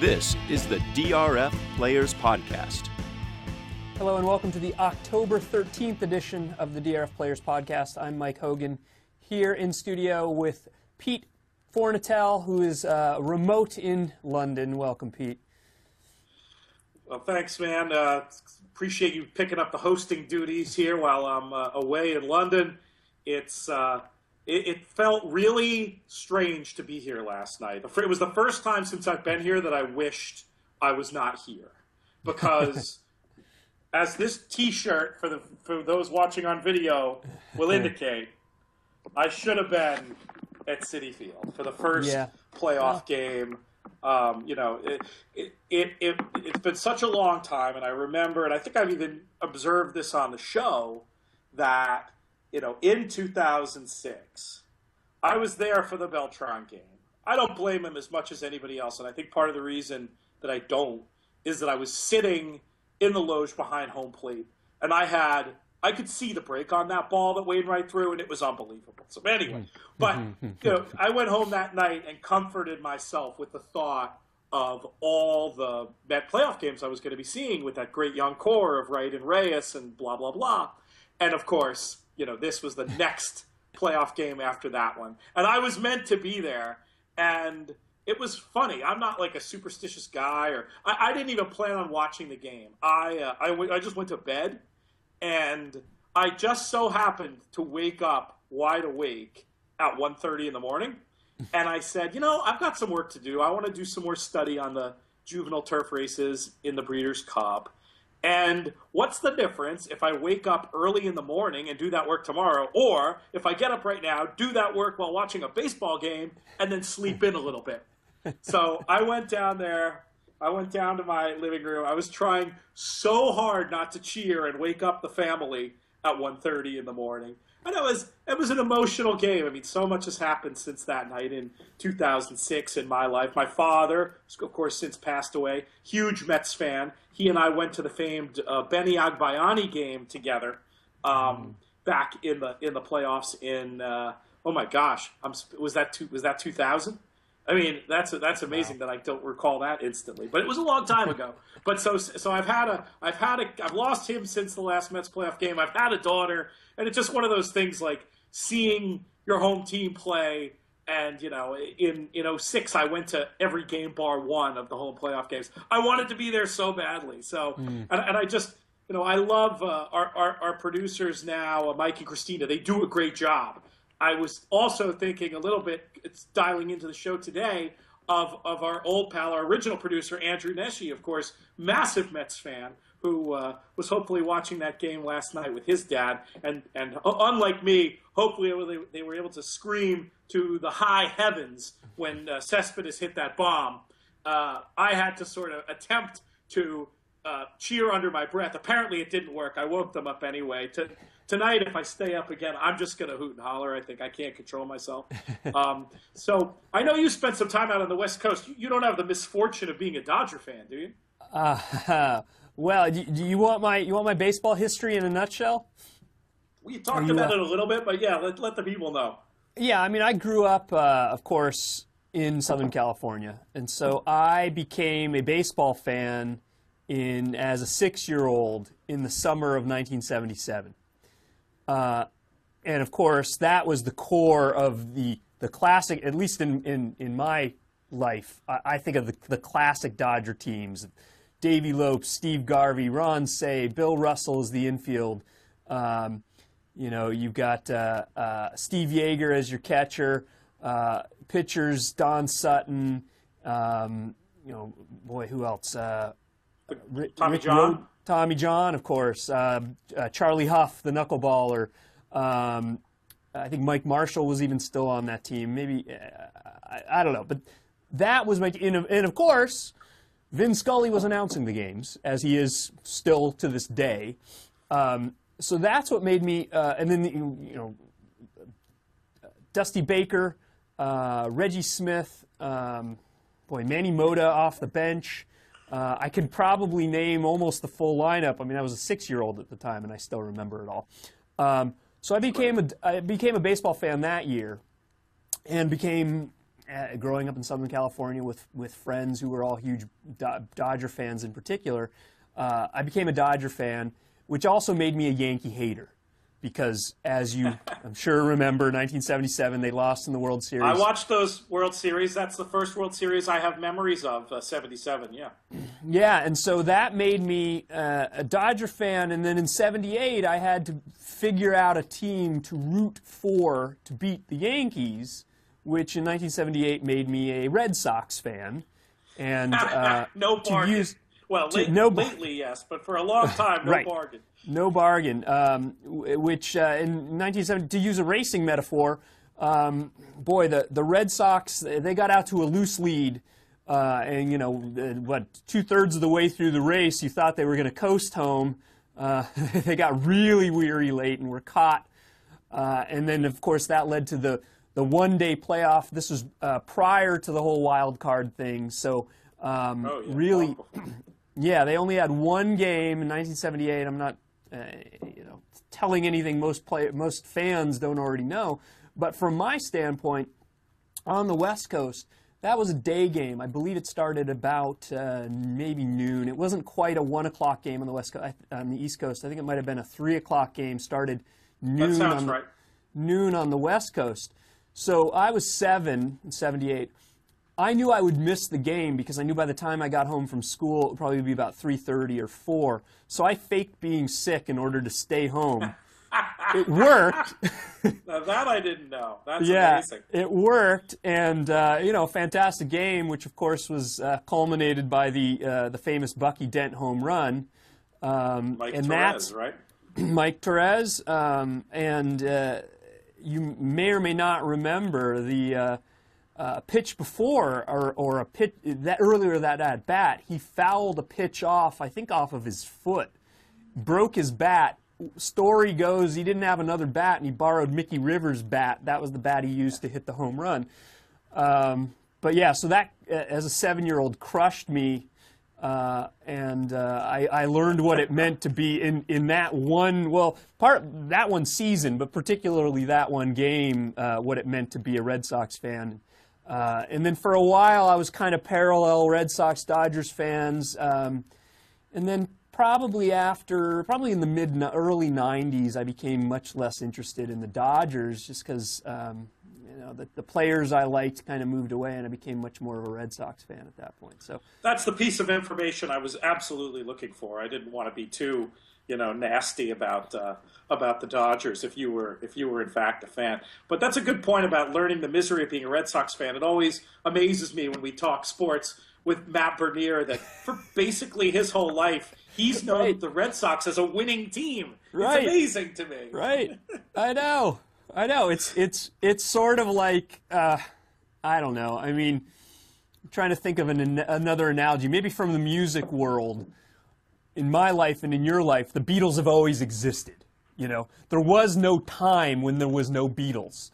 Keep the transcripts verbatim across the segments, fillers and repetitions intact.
This is the D R F Players Podcast. Hello and welcome to the October thirteenth edition of the D R F Players Podcast. I'm Mike Hogan, here in studio with Pete Fornatale, who is uh, remote in London. Welcome, Pete. Well, thanks, man. Uh, appreciate you picking up the hosting duties here while I'm uh, away in London. It's uh, it, it felt really strange to be here last night. It was the first time since I've been here that I wished I was not here, because as this T-shirt for the for those watching on video will indicate, I should have been at Citi Field for the first yeah. playoff game. Um, you know, it, it, it, it, it's been such a long time, and I remember, and I think I've even observed this on the show, that, you know, in two thousand six, I was there for the Beltran game. I don't blame him as much as anybody else, and I think part of the reason that I don't is that I was sitting in the loge behind home plate, and I had, I could see the break on that ball that Wainwright threw, and it was unbelievable. So anyway, but you know, I went home that night and comforted myself with the thought of all the Met playoff games I was going to be seeing with that great young core of Wright and Reyes and blah, blah, blah. And of course, you know, this was the next playoff game after that one. And I was meant to be there, and it was funny. I'm not like a superstitious guy, or I, I didn't even plan on watching the game. I, uh, I, w- I just went to bed, and I just so happened to wake up wide awake at one thirty in the morning. And I said, you know, I've got some work to do. I want to do some more study on the juvenile turf races in the Breeders' Cup. And what's the difference if I wake up early in the morning and do that work tomorrow, or if I get up right now, do that work while watching a baseball game, and then sleep in a little bit? So I went down there. I went down to my living room. I was trying so hard not to cheer and wake up the family at one thirty in the morning. And it was, it was an emotional game. I mean, so much has happened since that night in two thousand six in my life. My father, of course, since passed away, huge Mets fan. He and I went to the famed uh, Benny Agbayani game together um, back in the in the playoffs in, uh, oh my gosh, I'm, was that two, was that two thousand? I mean, that's that's amazing wow. that I don't recall that instantly, but it was a long time ago. But so so I've had a I've had a I've lost him since the last Mets playoff game. I've had a daughter, and it's just one of those things like seeing your home team play. And you know, in in oh six, I went to every game bar one of the home playoff games. I wanted to be there so badly. So mm. and, and I just you know I love uh, our, our our producers now, uh, Mike and Christina. They do a great job. I was also thinking a little bit, it's dialing into the show today, of, of our old pal, our original producer, Andrew Neshi, of course, massive Mets fan, who uh, was hopefully watching that game last night with his dad. And, and unlike me, hopefully they, they were able to scream to the high heavens when uh, Cespedes hit that bomb. Uh, I had to sort of attempt to uh, cheer under my breath. Apparently it didn't work. I woke them up anyway. To, Tonight, if I stay up again, I'm just going to hoot and holler. I think I can't control myself. Um, so I know you spent some time out on the West Coast. You, you don't have the misfortune of being a Dodger fan, do you? Uh, well, do, do you want my you want my baseball history in a nutshell? We talked about uh, it a little bit, but yeah, let, let the people know. Yeah, I mean, I grew up, uh, of course, in Southern California. And so I became a baseball fan in as a six-year-old in the summer of nineteen seventy-seven. Uh, and of course, that was the core of the, the classic, at least in, in, in my life, I, I think of the, the classic Dodger teams. Davey Lopes, Steve Garvey, Ron Cey, Bill Russell is the infield. Um, you know, you've got uh, uh, Steve Yeager as your catcher, uh, pitchers, Don Sutton, um, you know, boy, who else? Uh, Tommy Rick John. Rode, Tommy John, of course, uh, uh, Charlie Huff, the knuckleballer. Um, I think Mike Marshall was even still on that team. Maybe, uh, I, I don't know. But that was my team. And, and, of course, Vin Scully was announcing the games, as he is still to this day. Um, so that's what made me, uh, and then, you know, Dusty Baker, uh, Reggie Smith, um, boy, Manny Mota off the bench. Uh, I can probably name almost the full lineup. I mean, I was a six-year-old at the time, and I still remember it all. Um, so I became a I became a baseball fan that year, and became uh, growing up in Southern California with, with friends who were all huge Do- Dodger fans in particular, uh, I became a Dodger fan, which also made me a Yankee hater. Because, as you, I'm sure, remember, nineteen seventy-seven, they lost in the World Series. I watched those World Series. That's the first World Series I have memories of, uh, seventy-seven, yeah. Yeah, and so that made me uh, a Dodger fan. And then in seventy-eight, I had to figure out a team to root for to beat the Yankees, which in nineteen seventy-eight made me a Red Sox fan. And uh, no bargain. Use, well, to, late, no, lately, yes, but for a long time, no right. bargain. No bargain, um, which uh, in nineteen seventy, to use a racing metaphor, um, boy, the, the Red Sox, they got out to a loose lead, uh, and, you know, what, two-thirds of the way through the race, you thought they were going to coast home. Uh, they got really weary late and were caught. Uh, and then, of course, that led to the, the one-day playoff. This was uh, prior to the whole wild card thing, so um, oh, yeah. really, yeah, they only had one game in nineteen seventy-eight. I'm not Uh, you know, telling anything most play, most fans don't already know. But from my standpoint, on the West Coast, that was a day game. I believe it started about uh, maybe noon. It wasn't quite a one o'clock game on the West Coast, on the East Coast. I think it might have been a three o'clock game. Started noon. That sounds on the, right. Noon on the West Coast. So I was seven in seventy-eight. I knew I would miss the game because I knew by the time I got home from school it would probably be about three thirty or four. So I faked being sick in order to stay home. It worked. Now that I didn't know. That's yeah, amazing. It worked, and uh, you know, fantastic game, which of course was uh, culminated by the uh, the famous Bucky Dent home run. Um, Mike and Torres, right? Mike Torres, um, and uh, you may or may not remember the. Uh, Uh, pitch before, or, or a pitch that earlier that at bat, he fouled a pitch off, I think off of his foot, broke his bat. Story goes he didn't have another bat, and he borrowed Mickey Rivers' bat. That was the bat he used to hit the home run. Um, but yeah, so that as a seven-year-old crushed me, uh, and uh, I, I learned what it meant to be in in that one well part that one season, but particularly that one game, uh, what it meant to be a Red Sox fan. Uh, and then for a while, I was kind of parallel Red Sox Dodgers fans. Um, and then probably after, probably in the mid, early nineties, I became much less interested in the Dodgers just because, um, you know, the, the players I liked kind of moved away, and I became much more of a Red Sox fan at that point. So that's the piece of information I was absolutely looking for. I didn't want to be too, you know, nasty about uh, about the Dodgers if you were if you were in fact a fan. But that's a good point about learning the misery of being a Red Sox fan. It always amazes me when we talk sports with Matt Bernier that for basically his whole life he's known right. the Red Sox as a winning team. Right. It's amazing to me. Right. I know. I know. It's it's it's sort of like uh, I don't know. I mean, I'm trying to think of an, another analogy, maybe from the music world. In my life and in your life, the Beatles have always existed. You know, there was no time when there was no Beatles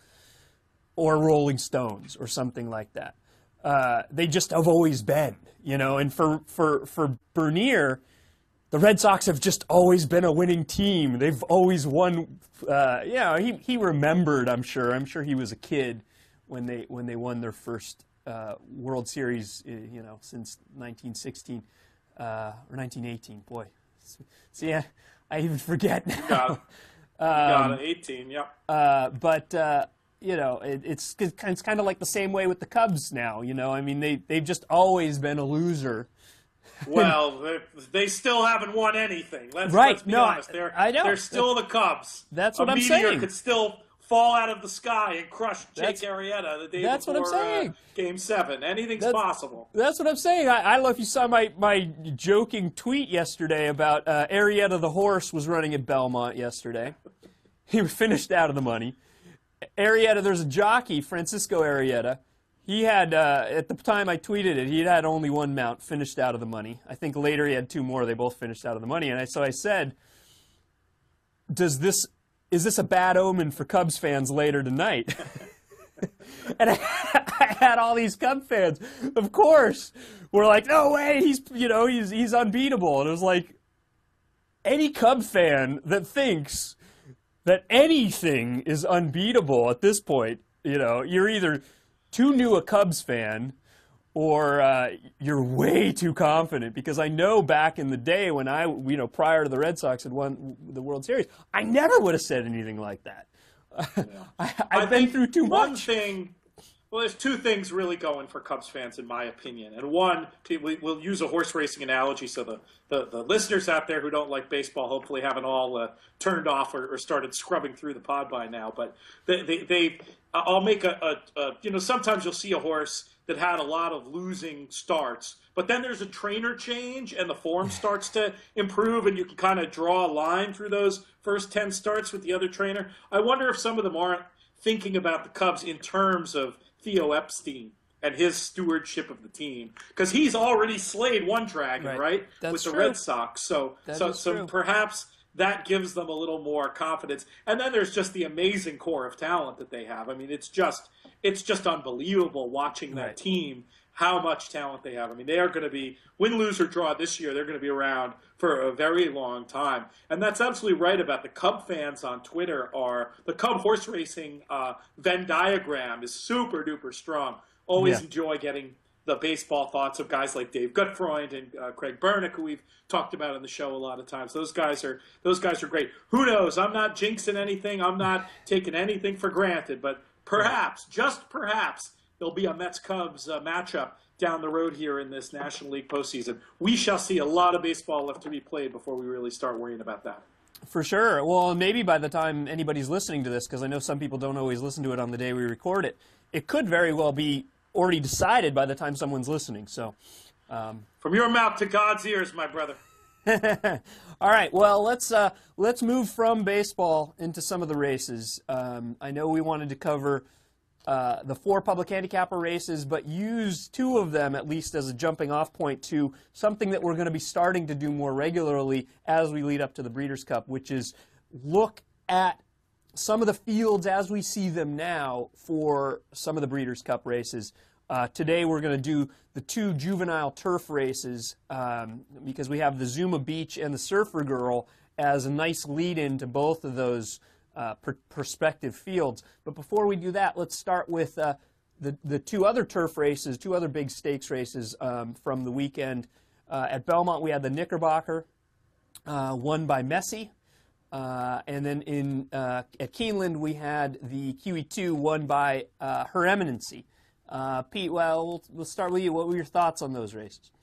or Rolling Stones or something like that. Uh, they just have always been, you know. And for, for, for Bernier, the Red Sox have just always been a winning team. They've always won. Uh, yeah, he, he remembered, I'm sure. I'm sure he was a kid when they, when they won their first uh, World Series, you know, since nineteen sixteen. Uh, or nineteen eighteen, boy. See, I, I even forget now. You got it. You got it. eighteen, yep. Uh, but, uh, you know, it, it's it's kind of like the same way with the Cubs now, you know. I mean, they, they've just always been a loser. Well, they, they still haven't won anything. Let's, right. let's be no, honest. They're, I know. They're still the Cubs. That's what a I'm meteor saying. could still fall out of the sky and crush Jake That's- Arrieta the day that's what I'm before saying. Uh, Game Seven. Anything's That's- possible. That's what I'm saying. I, I don't know if you saw my, my joking tweet yesterday about uh, Arrieta the horse was running at Belmont yesterday. He finished out of the money. Arrieta, there's a jockey, Francisco Arrieta. He had, uh, at the time I tweeted it, he had had only one mount, finished out of the money. I think later he had two more. They both finished out of the money. And I, so I said, does this, is this a bad omen for Cubs fans later tonight? And I, I had all these Cub fans, of course, were like, no way, he's, you know, he's, he's unbeatable. And it was like, any Cub fan that thinks that anything is unbeatable at this point, you know, you're either too new a Cubs fan, or uh, you're way too confident. Because I know back in the day when I, you know, prior to the Red Sox had won the World Series, I never would have said anything like that. Yeah. I, I've I been through too one much. Thing, well, there's two things really going for Cubs fans, in my opinion. And one, we, we'll use a horse racing analogy, so the, the, the listeners out there who don't like baseball hopefully haven't all uh, turned off or, or started scrubbing through the pod by now. But they, they, they uh, I'll make a, a, a, you know, sometimes you'll see a horse that had a lot of losing starts, but then there's a trainer change and the form starts to improve, and you can kind of draw a line through those first ten starts with the other trainer. I wonder if some of them aren't thinking about the Cubs in terms of Theo Epstein and his stewardship of the team, because he's already slayed one dragon, right, right? That's with the true. Red Sox. So, that so, so true. perhaps that gives them a little more confidence. And then there's just the amazing core of talent that they have. I mean, it's just it's just unbelievable watching that right. team, how much talent they have. I mean, they are going to be, win, lose, or draw this year, they're going to be around for a very long time. And that's absolutely right about the Cub fans on Twitter. Are the Cub horse racing uh, Venn diagram is super duper strong. Always yeah. enjoy getting the baseball thoughts of guys like Dave Gutfreund and uh, Craig Bernick, who we've talked about on the show a lot of times. Those guys are those guys are great. Who knows? I'm not jinxing anything. I'm not taking anything for granted. But perhaps, just perhaps, there'll be a Mets-Cubs uh, matchup down the road here in this National League postseason. We shall see a lot of baseball left to be played before we really start worrying about that. For sure. Well, maybe by the time anybody's listening to this, because I know some people don't always listen to it on the day we record it, it could very well be already decided by the time someone's listening. So, um, from your mouth to God's ears, my brother. All right. Well, let's uh, let's move from baseball into some of the races. Um, I know we wanted to cover uh, the four public handicapper races, but use two of them at least as a jumping off point to something that we're going to be starting to do more regularly as we lead up to the Breeders' Cup, which is look at some of the fields as we see them now for some of the Breeders' Cup races. Uh, today we're going to do the two juvenile turf races um, because we have the Zuma Beach and the Surfer Girl as a nice lead-in to both of those uh, per prospective fields. But before we do that, let's start with uh, the, the two other turf races, two other big stakes races um, from the weekend. Uh, at Belmont, we had the Knickerbocker, uh, won by Messi. Uh, and then in uh, at Keeneland, we had the Q E two won by uh, Her Eminency. Uh, Pete, well, well, we'll start with you. What were your thoughts on those races?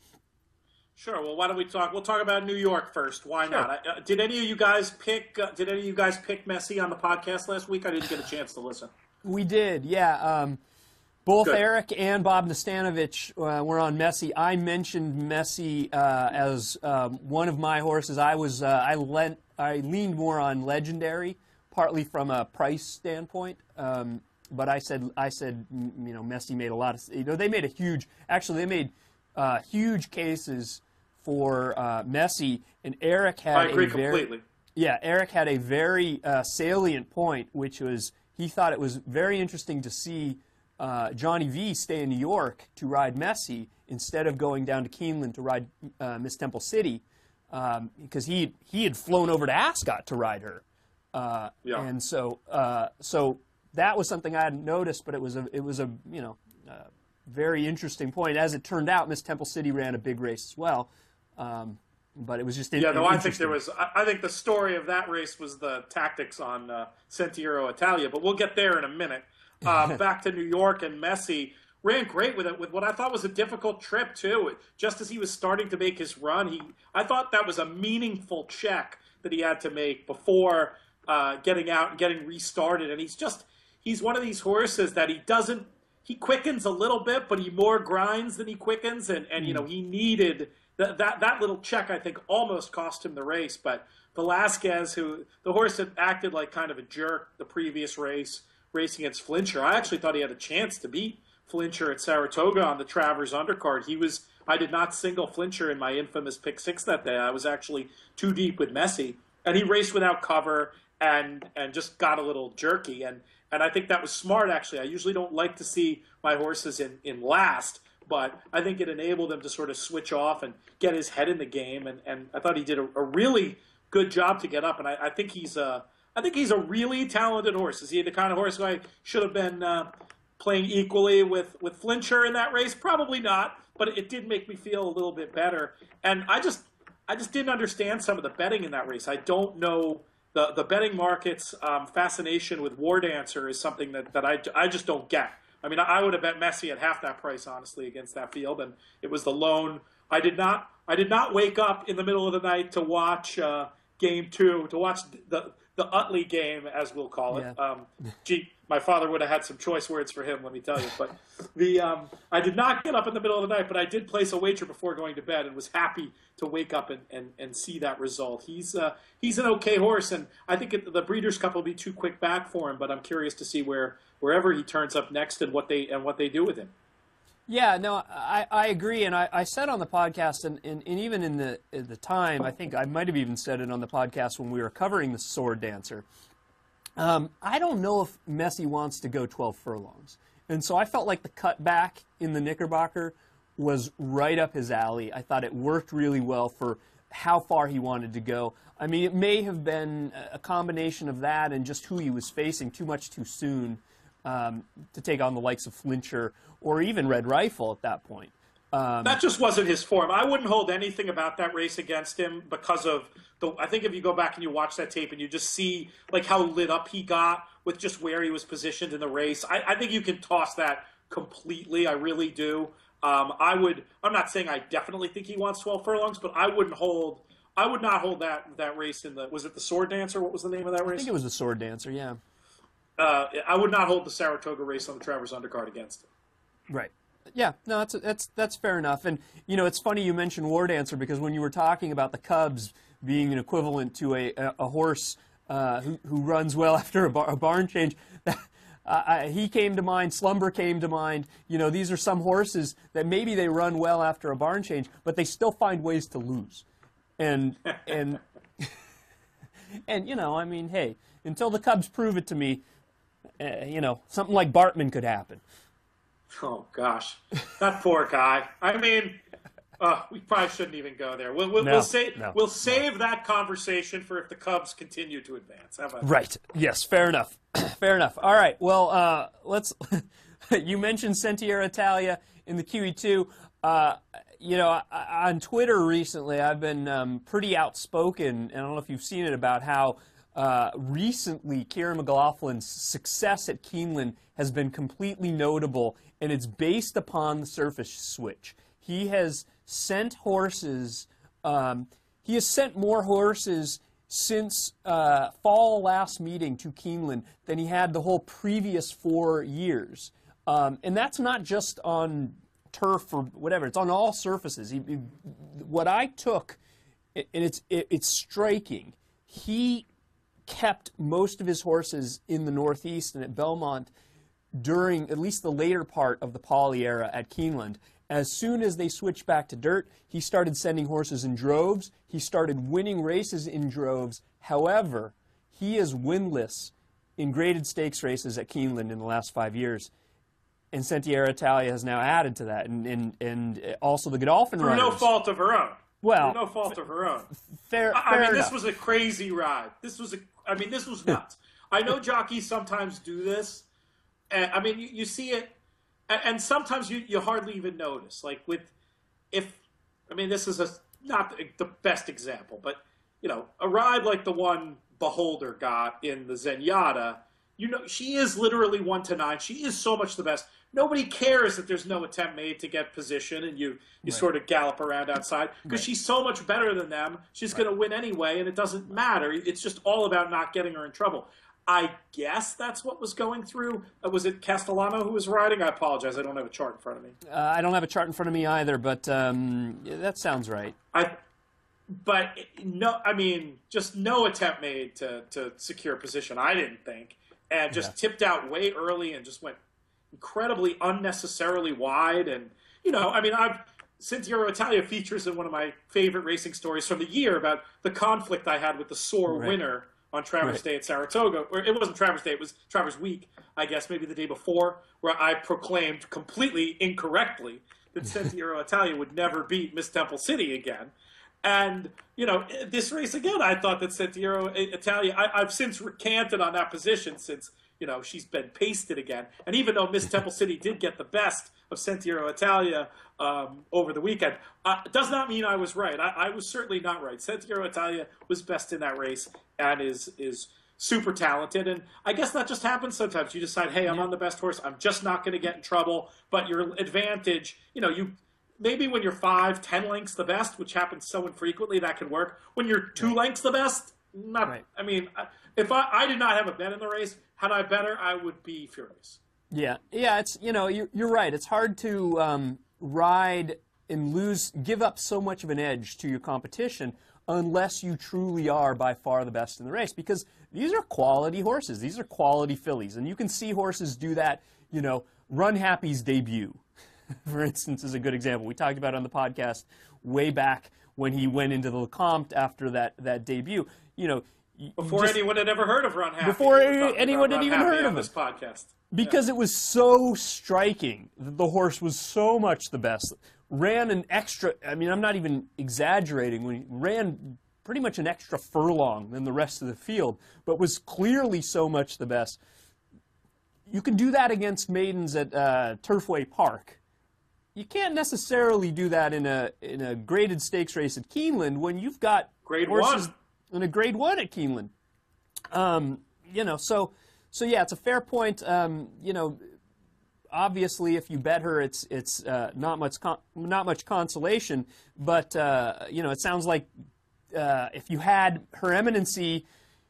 Sure. Well, why don't we talk? We'll talk about New York first. Why Sure. not? I, uh, did any of you guys pick? Uh, did any of you guys pick Messi on the podcast last week? I didn't get a chance to listen. We did, yeah. Um, both Good. Eric and Bob Nastanovich uh, were on Messi. I mentioned Messi uh, as um, one of my horses. I was uh, I lent I leaned more on Legendary, partly from a price standpoint. Um, but I said I said you know Messi made a lot of you know they made a huge actually they made uh, huge cases for uh, Messi, and Eric had I agree a very, completely. Yeah, Eric had a very uh, salient point, which was he thought it was very interesting to see uh, Johnny V stay in New York to ride Messi instead of going down to Keeneland to ride uh, Miss Temple City, um, because he he had flown over to Ascot to ride her, uh, Yeah. and so uh, so that was something I hadn't noticed, but it was a it was a you know uh, very interesting point. As it turned out, Miss Temple City ran a big race as well. Um, but it was just Yeah, no, I think interesting. there was. I, I think the story of that race was the tactics on uh, Sentiero Italia, but we'll get there in a minute. Uh, back to New York, and Messi ran great with it, with what I thought was a difficult trip too. Just as he was starting to make his run, he I thought that was a meaningful check that he had to make before uh, getting out and getting restarted. And he's just he's one of these horses that he doesn't he quickens a little bit, but he more grinds than he quickens, and and you know he needed. That, that that little check, I think, almost cost him the race. But Velasquez, who the horse had acted like kind of a jerk the previous race, racing against Flincher. I actually thought he had a chance to beat Flincher at Saratoga on the Travers undercard. He was. I did not single Flincher in my infamous pick six that day. I was actually too deep with Messi, and he raced without cover and and just got a little jerky. And and I think that was smart. Actually, I usually don't like to see my horses in in last. But I think it enabled him to sort of switch off and get his head in the game, and, and I thought he did a, a really good job to get up. And I, I think he's a I think he's a really talented horse. Is he the kind of horse who I should have been uh, playing equally with, with Flincher in that race? Probably not, but it did make me feel a little bit better. And I just I just didn't understand some of the betting in that race. I don't know the the betting market's um, fascination with War Dancer is something that, that I, I just don't get. I mean, I would have bet Messi at half that price, honestly, against that field, and it was the lone. I did not I did not wake up in the middle of the night to watch uh, game two, to watch the the Utley game, as we'll call it. Yeah. Um, gee, my father would have had some choice words for him, let me tell you. But the um, I did not get up in the middle of the night, but I did place a wager before going to bed and was happy to wake up and, and, and see that result. He's uh, he's an okay horse, and I think it, the Breeders' Cup will be too quick back for him. But I'm curious to see where wherever he turns up next and what they and what they do with him. Yeah, no, I, I agree, and I, I said on the podcast, and, and, and even in the at the time, I think I might have even said it on the podcast when we were covering the Sword Dancer. Um, I don't know if Messi wants to go twelve furlongs, and so I felt like the cutback in the Knickerbocker was right up his alley. I thought it worked really well for how far he wanted to go. I mean, it may have been a combination of that and just who he was facing too much too soon um, to take on the likes of Flincher or even Red Rifle at that point. Um, that just wasn't his form. I wouldn't hold anything about that race against him because of the. I think if you go back and you watch that tape and you just see like how lit up he got with just where he was positioned in the race, I, I think you can toss that completely. I really do. Um, I would. I'm not saying I definitely think he wants twelve furlongs, but I wouldn't hold. I would not hold that that race in the. Was it the Sword Dancer? What was the name of that race? I think it was the Sword Dancer. Yeah. Uh, I would not hold the Saratoga race on the Travers Undercard against him. Right. Yeah, no, that's that's that's fair enough. And you know, it's funny you mentioned War Dancer because when you were talking about the Cubs being an equivalent to a a, a horse uh, who who runs well after a, bar, a barn change, that, uh, I, he came to mind. Slumber came to mind. You know, these are some horses that maybe they run well after a barn change, but they still find ways to lose. And and and you know, I mean, hey, until the Cubs prove it to me, uh, you know, something like Bartman could happen. Oh, gosh. That poor guy. I mean, uh, we probably shouldn't even go there. We'll, we'll, No, we'll, say, no, we'll save no. that conversation for if the Cubs continue to advance. How about right. that? Yes, fair enough. Fair enough. All right. Well, uh, let's – you mentioned Sentiero Italia in the Q E two. Uh, you know, on Twitter recently I've been um, pretty outspoken, and I don't know if you've seen it, about how uh, recently Kieran McLaughlin's success at Keeneland has been completely notable, and it's based upon the surface switch. He has sent horses, um, he has sent more horses since uh, fall last meeting to Keeneland than he had the whole previous four years. Um, and that's not just on turf or whatever, it's on all surfaces. He, he, what I took, and it's, it, it's striking, he kept most of his horses in the Northeast and at Belmont during at least the later part of the Pauley era at Keeneland. As soon as they switched back to dirt, he started sending horses in droves. He started winning races in droves. However, he is winless in graded stakes races at Keeneland in the last five years. And Sentiero Italia has now added to that. And, and, and also the Godolphin Through runners. no fault of her own. Well, Through no fault of her own. Fair, I, fair I mean, enough. this was a crazy ride. This was a, I mean, this was nuts. I know jockeys sometimes do this. And, I mean, you, you see it, and, and sometimes you, you hardly even notice. Like with, if, I mean, this is a not the, the best example, but, you know, a ride like the one Beholder got in the Zenyatta, you know, she is literally one to nine. She is so much the best. Nobody cares that there's no attempt made to get position and you, you right. sort of gallop around outside because right. she's so much better than them. She's right. going to win anyway, and it doesn't matter. It's just all about not getting her in trouble. I guess that's what was going through. Uh, was it Castellano who was riding? I apologize. I don't have a chart in front of me. Uh, I don't have a chart in front of me either, but um, yeah, that sounds right. I, but no, I mean, just no attempt made to, to secure position, I didn't think, and just yeah. tipped out way early and just went incredibly unnecessarily wide. And, you know, I mean, I've Sentiero Italia features in one of my favorite racing stories from the year about the conflict I had with the sore right. winner on Travers right. Day at Saratoga. Or it wasn't Travers Day, it was Travers Week, I guess, maybe the day before, where I proclaimed completely incorrectly that Sentiero Italia would never beat Miss Temple City again. And, you know, this race again, I thought that Sentiero Italia, I, I've since recanted on that position since you know, she's been pasted again. And even though Miss Temple City did get the best of Sentiero Italia um, over the weekend, uh, does not mean I was right. I, I was certainly not right. Sentiero Italia was best in that race and is is super talented. And I guess that just happens sometimes. You decide, hey, I'm yeah. on the best horse. I'm just not going to get in trouble. But your advantage, you know, you maybe when you're five, ten lengths the best, which happens so infrequently, that can work. When you're two right. lengths the best, not. Right. I mean, if I, I did not have a bet in the race, had I better, I would be furious. Yeah, yeah, it's, you know, you're, you're right. It's hard to um, ride and lose, give up so much of an edge to your competition unless you truly are by far the best in the race, because these are quality horses. These are quality fillies, and you can see horses do that. You know, Run Happy's debut, for instance, is a good example. We talked about it on the podcast way back when he went into the Lecomte after that, that debut. You know, before just, anyone had ever heard of Run Happy. Before anyone had even heard of this podcast. Because yeah. it was so striking that the horse was so much the best. Ran an extra, I mean, I'm not even exaggerating, when he ran pretty much an extra furlong than the rest of the field, but was clearly so much the best. You can do that against maidens at uh, Turfway Park. You can't necessarily do that in a in a graded stakes race at Keeneland when you've got grade horses one. in a grade one at Keeneland. Um, you know, so so yeah, it's a fair point. Um, you know, obviously, if you bet her, it's it's uh, not much con not much consolation. But uh, you know, it sounds like uh, if you had Her Eminency,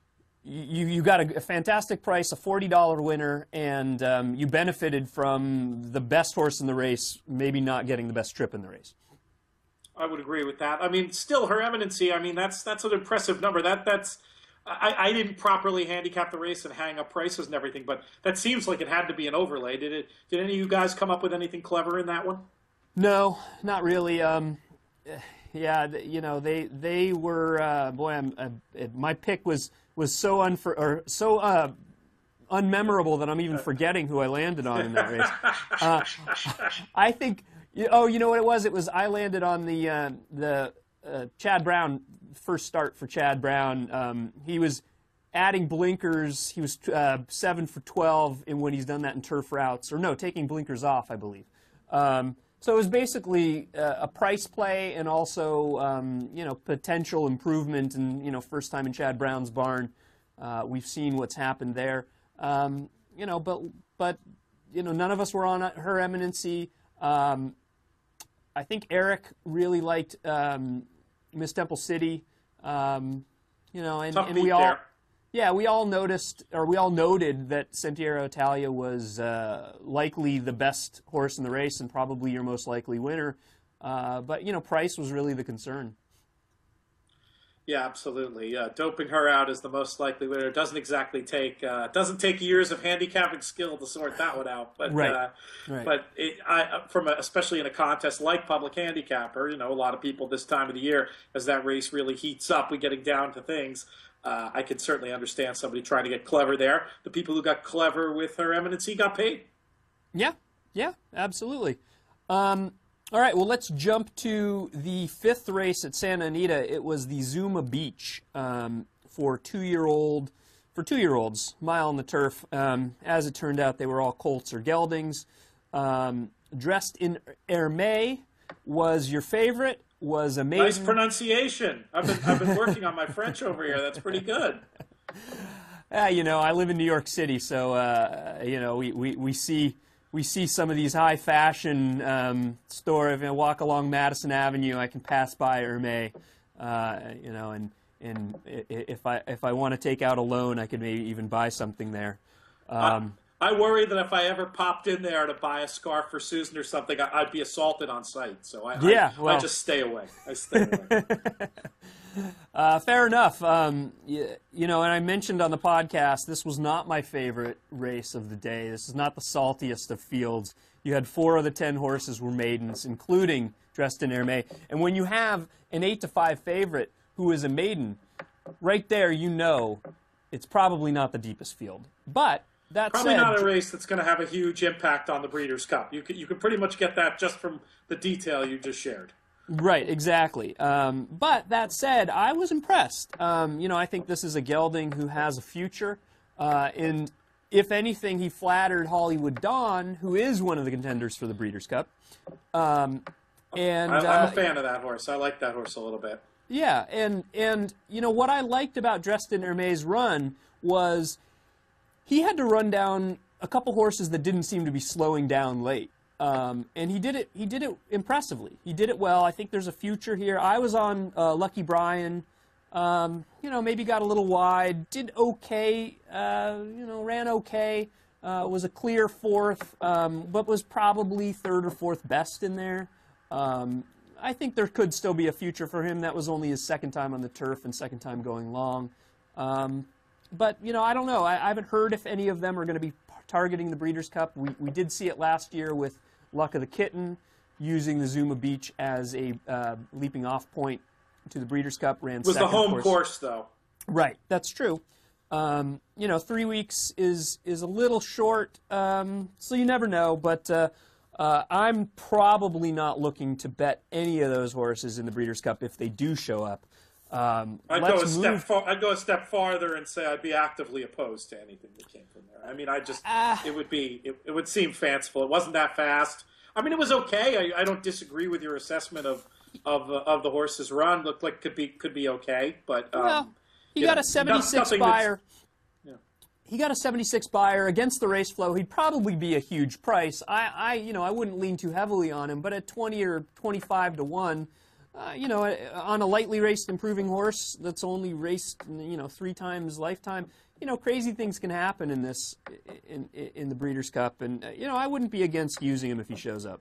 you you got a, a fantastic price, a forty dollar winner, and um, you benefited from the best horse in the race, maybe not getting the best trip in the race. I would agree with that. I mean, still Her Eminency. I mean, that's that's an impressive number. That that's. I, I didn't properly handicap the race and hang up prices and everything, but that seems like it had to be an overlay. Did it? Did any of you guys come up with anything clever in that one? No, not really. Um, yeah, you know, they they were. Uh, boy, I'm, uh, my pick was was so unfor or so uh, unmemorable that I'm even forgetting who I landed on in that race. Uh, I think. Oh, you know what it was? It was I landed on the uh, the uh, Chad Brown. First start for Chad Brown. Um, he was adding blinkers. He was uh, seven for twelve in when he's done that in turf routes, or no, taking blinkers off, I believe. Um, so it was basically uh, a price play and also um, you know, potential improvement. And you know, first time in Chad Brown's barn, uh, we've seen what's happened there. Um, you know, but but you know, none of us were on Her Eminency. Um, I think Eric really liked um, Miss Temple City. Um, you know, and, and we all, there. yeah, we all noticed, or we all noted that Sentiero Italia was uh, likely the best horse in the race and probably your most likely winner. Uh, but you know, price was really the concern. Yeah, absolutely. Uh, doping her out is the most likely winner. It doesn't exactly take uh, doesn't take years of handicapping skill to sort that one out. But right. uh, right. but it, I, from a, especially in a contest like Public Handicapper, you know, a lot of people this time of the year, as that race really heats up, we getting down to things. Uh, I can certainly understand somebody trying to get clever there. The people who got clever with Her Eminency got paid. Yeah, yeah, absolutely. Um, All right, well, let's jump to the fifth race at Santa Anita. It was the Zuma Beach um, for two-year-old, for two-year-olds, mile on the turf. Um, as it turned out, they were all colts or geldings. Um, dressed in Hermé was your favorite. Was a maiden. Nice pronunciation. I've been I've been working on my French over here. That's pretty good. Uh, you know, I live in New York City, so uh, you know we we we see. We see some of these high-fashion um, stores. If I walk along Madison Avenue, I can pass by Hermé, uh, you know, and and if I if I want to take out a loan, I could maybe even buy something there. Um, I, I worry that if I ever popped in there to buy a scarf for Susan or something, I, I'd be assaulted on sight. So I yeah, I, well. I just stay away. I stay away. Uh, fair enough. Um, you, you know, and I mentioned on the podcast, this was not my favorite race of the day. This is not the saltiest of fields. You had four of the ten horses were maidens, including Dressed in Hermé. And when you have an eight to five favorite who is a maiden, right there you know it's probably not the deepest field. But that probably said, not a race that's going to have a huge impact on the Breeders' Cup. You can, you can pretty much get that just from the detail you just shared. Right, exactly. Um, but that said, I was impressed. Um, you know, I think this is a gelding who has a future. Uh, and if anything, he flattered Hollywood Dawn, who is one of the contenders for the Breeders' Cup. Um, and I, I'm uh, a fan of that horse. I like that horse a little bit. Yeah, and and you know what I liked about Dresden Hermé's run was he had to run down a couple horses that didn't seem to be slowing down late. Um, and he did it. He did it impressively. He did it well. I think there's a future here. I was on uh, Lucky Brian. Um, you know, maybe got a little wide. Did okay. Uh, you know, ran okay. Uh, was a clear fourth, um, but was probably third or fourth best in there. Um, I think there could still be a future for him. That was only his second time on the turf and second time going long. Um, but you know, I don't know. I, I haven't heard if any of them are going to be targeting the Breeders' Cup. We we did see it last year with Luck of the Kitten, using the Zuma Beach as a uh, leaping off point to the Breeders' Cup. Ran it was second, the home course. course, though. Right, that's true. Um, you know, three weeks is is a little short, um, so you never know. But uh, uh, I'm probably not looking to bet any of those horses in the Breeders' Cup if they do show up. Um, I'd go a let's step. move- Far, I'd go a step farther and say I'd be actively opposed to anything that came from there. I mean, I just Ah. it would be it, it would seem fanciful. It wasn't that fast. I mean, it was okay. I, I don't disagree with your assessment of of uh, of the horse's run. Looked like could be could be okay, but um, Well, he you got know, a seventy-six nothing that's- buyer. Yeah. He got a seventy-six buyer against the race flow. He'd probably be a huge price. I, I, you know, I wouldn't lean too heavily on him, but at twenty or twenty-five to one, uh, you know, on a lightly raced improving horse that's only raced, you know, three times lifetime, you know, crazy things can happen in this, in in, in the Breeders' Cup, and uh, you know, I wouldn't be against using him if he shows up.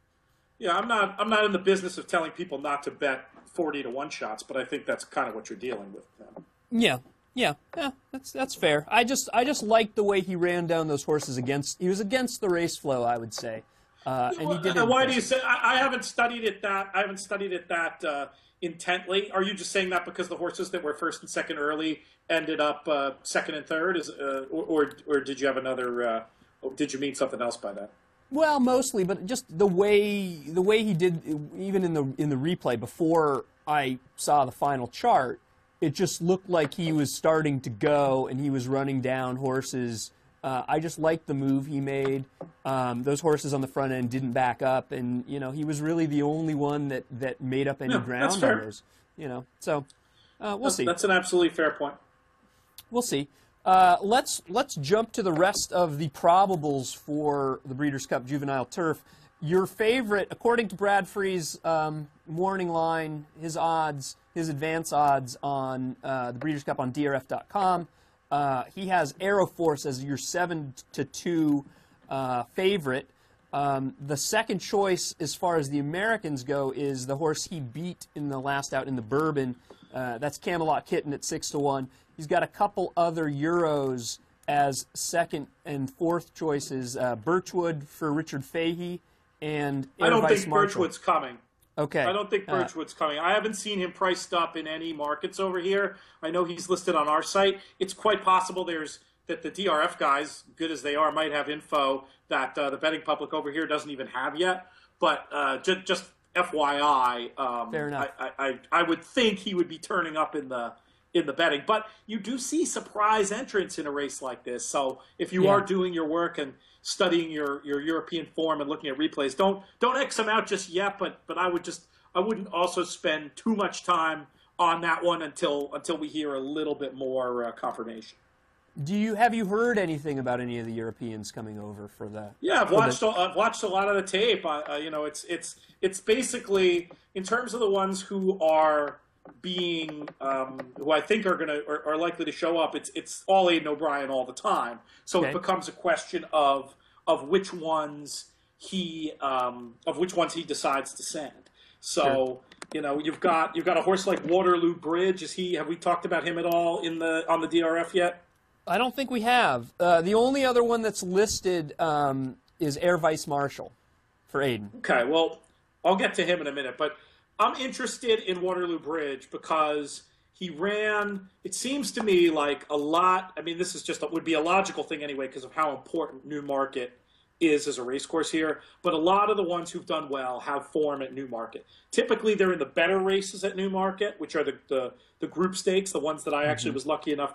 Yeah, I'm not. I'm not in the business of telling people not to bet forty to one shots, but I think that's kind of what you're dealing with now. Yeah, yeah, yeah. That's that's fair. I just I just liked the way he ran down those horses against. He was against the race flow, I would say, uh, and he did it. Uh, Why do you say? I, I haven't studied it that. I haven't studied it that uh, intently. Are you just saying that because the horses that were first and second early ended up uh, second and third, is uh, or, or or did you have another? Uh, did you mean something else by that? Well, mostly, but just the way the way he did, even in the in the replay before I saw the final chart, it just looked like he was starting to go and he was running down horses. Uh, I just liked the move he made. Um, those horses on the front end didn't back up, and you know he was really the only one that, that made up any Yeah, ground that's on fair. those. You know, so uh, we'll That's, see. that's an absolutely fair point. We'll see. Uh, let's let's jump to the rest of the probables for the Breeders' Cup Juvenile Turf. Your favorite, according to Brad Free's um, morning line, his odds, his advance odds on uh, the Breeders' Cup on D R F dot com, uh, he has Aeroforce as your seven to two uh, favorite. Um, the second choice, as far as the Americans go, is the horse he beat in the last out in the Bourbon. Uh, that's Camelot Kitten at six to one. He's got a couple other Euros as second and fourth choices. Uh, Birchwood for Richard Fahey and I don't Vice think Marshall. Birchwood's coming. Okay. I don't think Uh, Birchwood's coming. I haven't seen him priced up in any markets over here. I know he's listed on our site. It's quite possible there's that the D R F guys, good as they are, might have info that uh, the betting public over here doesn't even have yet. But uh, just, just F Y I, um, Fair enough. I, I, I would think he would be turning up in the in the betting. But you do see surprise entrants in a race like this. So if you Yeah. are doing your work and studying your, your European form and looking at replays, don't don't X them out just yet. But but I would just I wouldn't also spend too much time on that one until until we hear a little bit more uh, confirmation. Do you have you heard anything about any of the Europeans coming over for the? Yeah, I've for watched the- a, I've watched a lot of the tape. Uh, uh, you know, it's it's it's basically in terms of the ones who are being um, who I think are gonna are, are likely to show up. It's it's all Aidan O'Brien all the time. So Okay. it becomes a question of of which ones he um, of which ones he decides to send. So Sure. you know, you've got you've got a horse like Waterloo Bridge. Is he? Have we talked about him at all in the on the D R F yet? I don't think we have. Uh, the only other one that's listed um, is Air Vice Marshal for Aiden. Okay, well, I'll get to him in a minute, but I'm interested in Waterloo Bridge because he ran, it seems to me like a lot, I mean, this is just, would be a logical thing anyway because of how important Newmarket is as a race course here, but a lot of the ones who've done well have form at Newmarket. Typically, they're in the better races at Newmarket, which are the, the, the group stakes, the ones that I actually was lucky enough to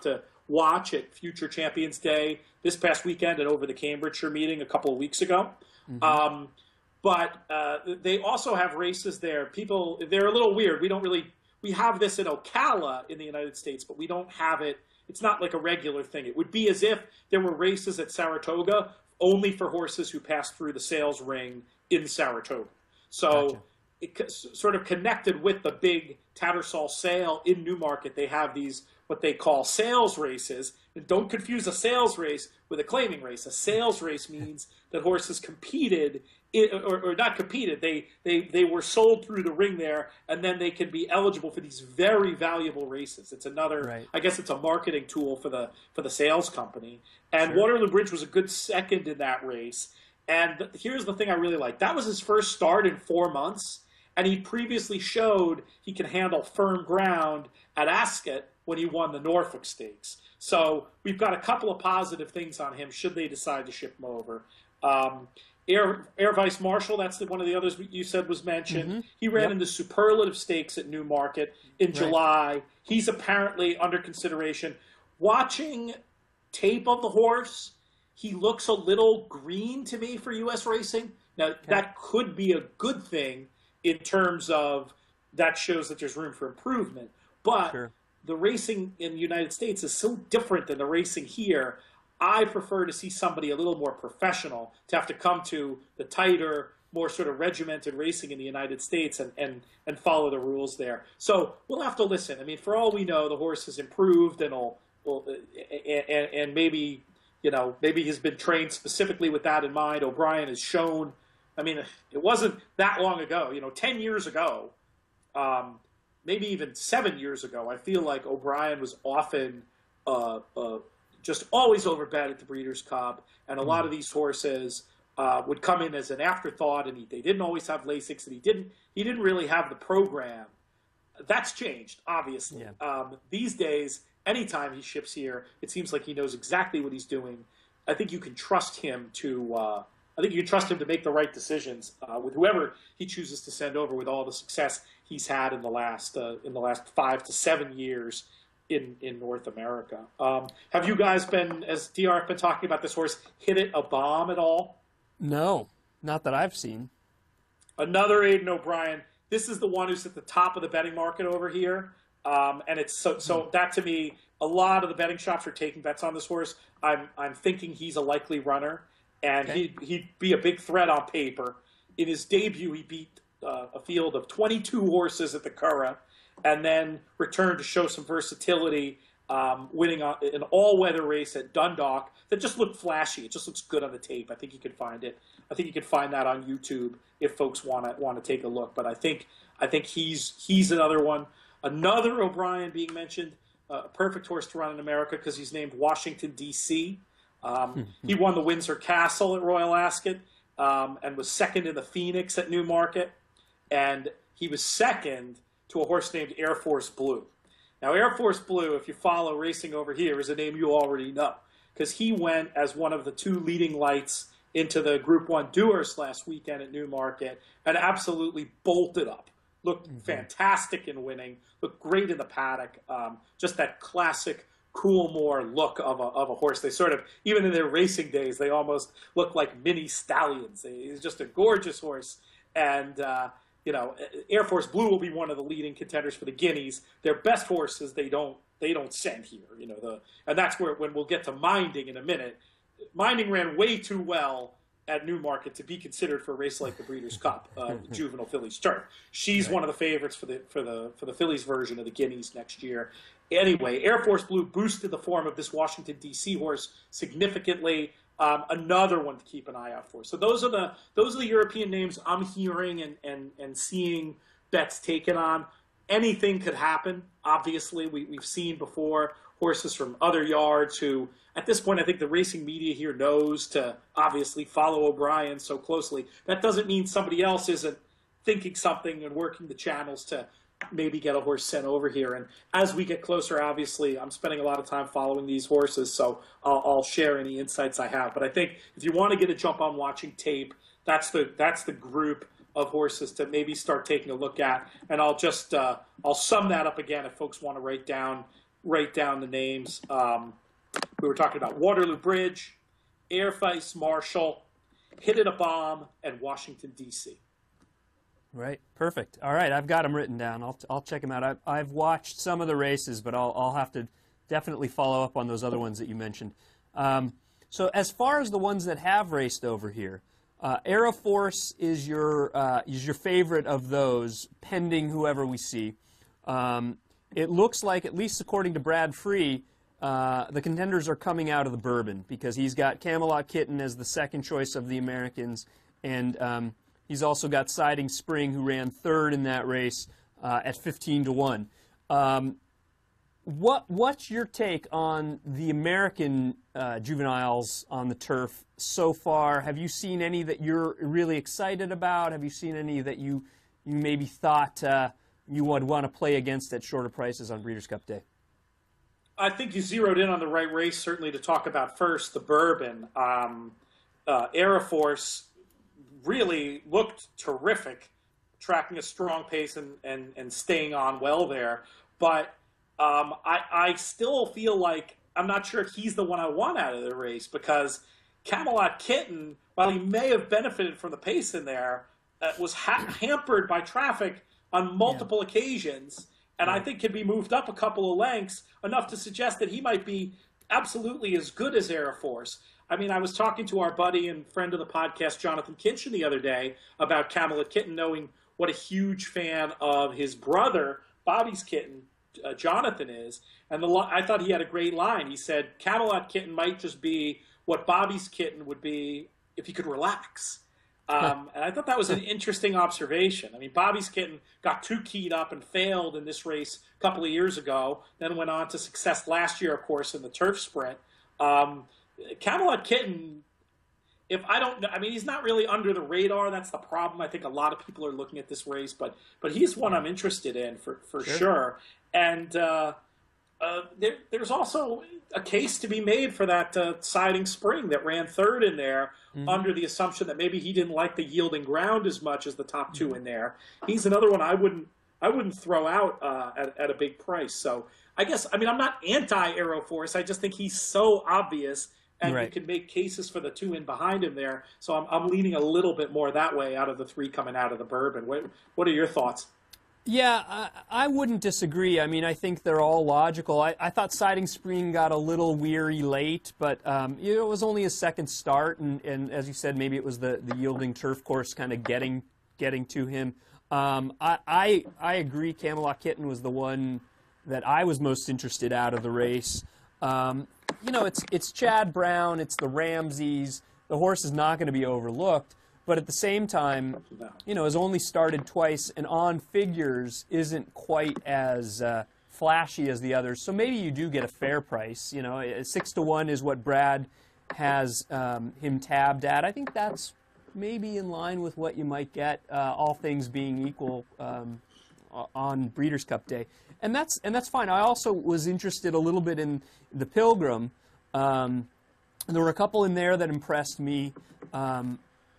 watch at Future Champions Day this past weekend and over the Cambridgeshire meeting a couple of weeks ago. Mm-hmm. Um, but uh, they also have races there. People, they're a little weird. We don't really, we have this in Ocala in the United States, but we don't have it. It's not like a regular thing. It would be as if there were races at Saratoga only for horses who pass through the sales ring in Saratoga. So gotcha. It sort of connected with the big Tattersall sale in Newmarket. They have these, what they call sales races. And don't confuse a sales race with a claiming race. A sales race means that horses competed, in, or, or not competed, they, they, they were sold through the ring there, and then they can be eligible for these very valuable races. It's another, right. I guess it's a marketing tool for the, for the sales company. And sure. Waterloo Bridge was a good second in that race. And here's the thing I really like. That was his first start in four months. And he previously showed he can handle firm ground at Ascot when he won the Norfolk Stakes. So we've got a couple of positive things on him should they decide to ship him over. Um, Air, Air Vice Marshal, that's the, one of the others you said was mentioned. Mm-hmm. He ran yep. in the Superlative Stakes at Newmarket in right. July. He's apparently under consideration. Watching tape of the horse, he looks a little green to me for U S racing. Now, okay. that could be a good thing in terms of that shows that there's room for improvement. But sure. the racing in the United States is so different than the racing here. I prefer to see somebody a little more professional to have to come to the tighter, more sort of regimented racing in the United States and, and, and follow the rules there. So we'll have to listen. I mean, for all we know, the horse has improved and will, will and, and maybe, you know, maybe he's been trained specifically with that in mind. O'Brien has shown, I mean, it wasn't that long ago, you know, ten years ago, um, maybe even seven years ago, I feel like O'Brien was often uh, uh, just always overbet at the Breeders' Cup, and a mm. lot of these horses uh, would come in as an afterthought, and he, they didn't always have Lasix, and he didn't he didn't really have the program. That's changed, obviously. Yeah. Um, these days, anytime he ships here, it seems like he knows exactly what he's doing. I think you can trust him to. Uh, I think you can trust him to make the right decisions uh, with whoever he chooses to send over. With all the success he's had in the last uh, in the last five to seven years in in North America. Um, have you guys been, as D R F been talking about this horse, hit it a bomb at all? No, not that I've seen. Another Aidan O'Brien. This is the one who's at the top of the betting market over here, um, and it's so so that to me, a lot of the betting shops are taking bets on this horse. I'm I'm thinking he's a likely runner. And okay. he'd, he'd be a big threat on paper. In his debut, he beat uh, a field of twenty-two horses at the Curragh, and then returned to show some versatility, um, winning a, an all-weather race at Dundalk that just looked flashy. It just looks good on the tape. I think you could find it. I think you could find that on YouTube if folks want to want to take a look. But I think I think he's he's another one. Another O'Brien being mentioned, uh, a perfect horse to run in America because he's named Washington, D C Um, he won the Windsor Castle at Royal Ascot um, and was second in the Phoenix at Newmarket. And he was second to a horse named Air Force Blue. Now, Air Force Blue, if you follow racing over here, is a name you already know because he went as one of the two leading lights into the Group one Dewhurst last weekend at Newmarket and absolutely bolted up. Looked mm-hmm. fantastic in winning, looked great in the paddock. Um, just that classic Coolmore look of a, of a horse. They sort of, even in their racing days, they almost look like mini stallions. He's just a gorgeous horse. And, uh, you know, Air Force Blue will be one of the leading contenders for the Guineas. Their best horses, they don't they don't send here. You know, the and that's where, when we'll get to Minding in a minute, Minding ran way too well at Newmarket to be considered for a race like the Breeders' Cup, uh, Juvenile Fillies Turf. She's right. one of the favorites for the for the for the Fillies version of the Guineas next year. Anyway, Air Force Blue boosted the form of this Washington, D C horse significantly. Um, another one to keep an eye out for. So those are the those are the European names I'm hearing and, and, and seeing bets taken on. Anything could happen. Obviously, we, we've seen before horses from other yards who, at this point, I think the racing media here knows to obviously follow O'Brien so closely. That doesn't mean somebody else isn't thinking something and working the channels to maybe get a horse sent over here. And as we get closer, obviously, I'm spending a lot of time following these horses, so I'll, I'll share any insights I have. But I think if you want to get a jump on watching tape, that's the that's the group of horses to maybe start taking a look at. And I'll just uh, I'll sum that up again if folks want to write down write down the names. Um, we were talking about Waterloo Bridge, Air Vice Marshal, Hit It a Bomb, and Washington, D C Right. Perfect. All right. I've got them written down. I'll, I'll check them out. I've, I've watched some of the races, but I'll, I'll have to definitely follow up on those other ones that you mentioned. Um, so as far as the ones that have raced over here, uh, Aeroforce is your, uh, is your favorite of those, pending whoever we see. Um, it looks like, at least according to Brad Free, uh, the contenders are coming out of the Bourbon, because he's got Camelot Kitten as the second choice of the Americans, and um, he's also got Siding Spring, who ran third in that race uh, at fifteen to one. Um, what what's your take on the American uh, juveniles on the turf so far? Have you seen any that you're really excited about? Have you seen any that you you maybe thought uh, you would want to play against at shorter prices on Breeders' Cup Day? I think you zeroed in on the right race, certainly, to talk about first, the Bourbon. Um, uh, Aeroforce really looked terrific, tracking a strong pace and, and, and staying on well there. But um, I, I still feel like I'm not sure if he's the one I want out of the race, because Camelot Kitten, while he may have benefited from the pace in there, uh, was ha- hampered by traffic on multiple yeah. occasions, and right. I think can be moved up a couple of lengths, enough to suggest that he might be absolutely as good as Aeroforce. I mean, I was talking to our buddy and friend of the podcast, Jonathan Kinchin, the other day about Camelot Kitten, knowing what a huge fan of his brother, Bobby's Kitten, uh, Jonathan is. And the I thought he had a great line. He said, Camelot Kitten might just be what Bobby's Kitten would be if he could relax. Um, and I thought that was an interesting observation. I mean, Bobby's Kitten got too keyed up and failed in this race a couple of years ago, then went on to success last year, of course, in the turf sprint. Um, Camelot Kitten, if I don't know, I mean, he's not really under the radar. That's the problem. I think a lot of people are looking at this race, but but he's one I'm interested in for, for sure. sure. And uh, uh, there, there's also a case to be made for that uh, Siding Spring that ran third in there, mm-hmm. under the assumption that maybe he didn't like the yielding ground as much as the top two mm-hmm. in there. He's another one I wouldn't I wouldn't throw out uh, at, at a big price. So I guess, I mean, I'm not anti-Aeroforce. I just think he's so obvious, and right. you can make cases for the two in behind him there. So I'm, I'm leaning a little bit more that way out of the three coming out of the Bourbon. What, what are your thoughts? Yeah, I, I wouldn't disagree. I mean, I think they're all logical. I, I thought Siding Spring got a little weary late, but um, you know, it was only his second start, and, and as you said, maybe it was the, the yielding turf course kind of getting getting to him. Um, I, I I agree. Camelot Kitten was the one that I was most interested out of the race. Um, you know, it's it's Chad Brown, it's the Ramseys. The horse is not going to be overlooked. But at the same time, you know, has only started twice, and on figures isn't quite as uh, flashy as the others. So maybe you do get a fair price. You know, six to one is what Brad has um, him tabbed at. I think that's maybe in line with what you might get, uh, all things being equal, um, on Breeders' Cup Day, and that's and that's fine. I also was interested a little bit in the Pilgrim. Um, there were a couple in there that impressed me. Um,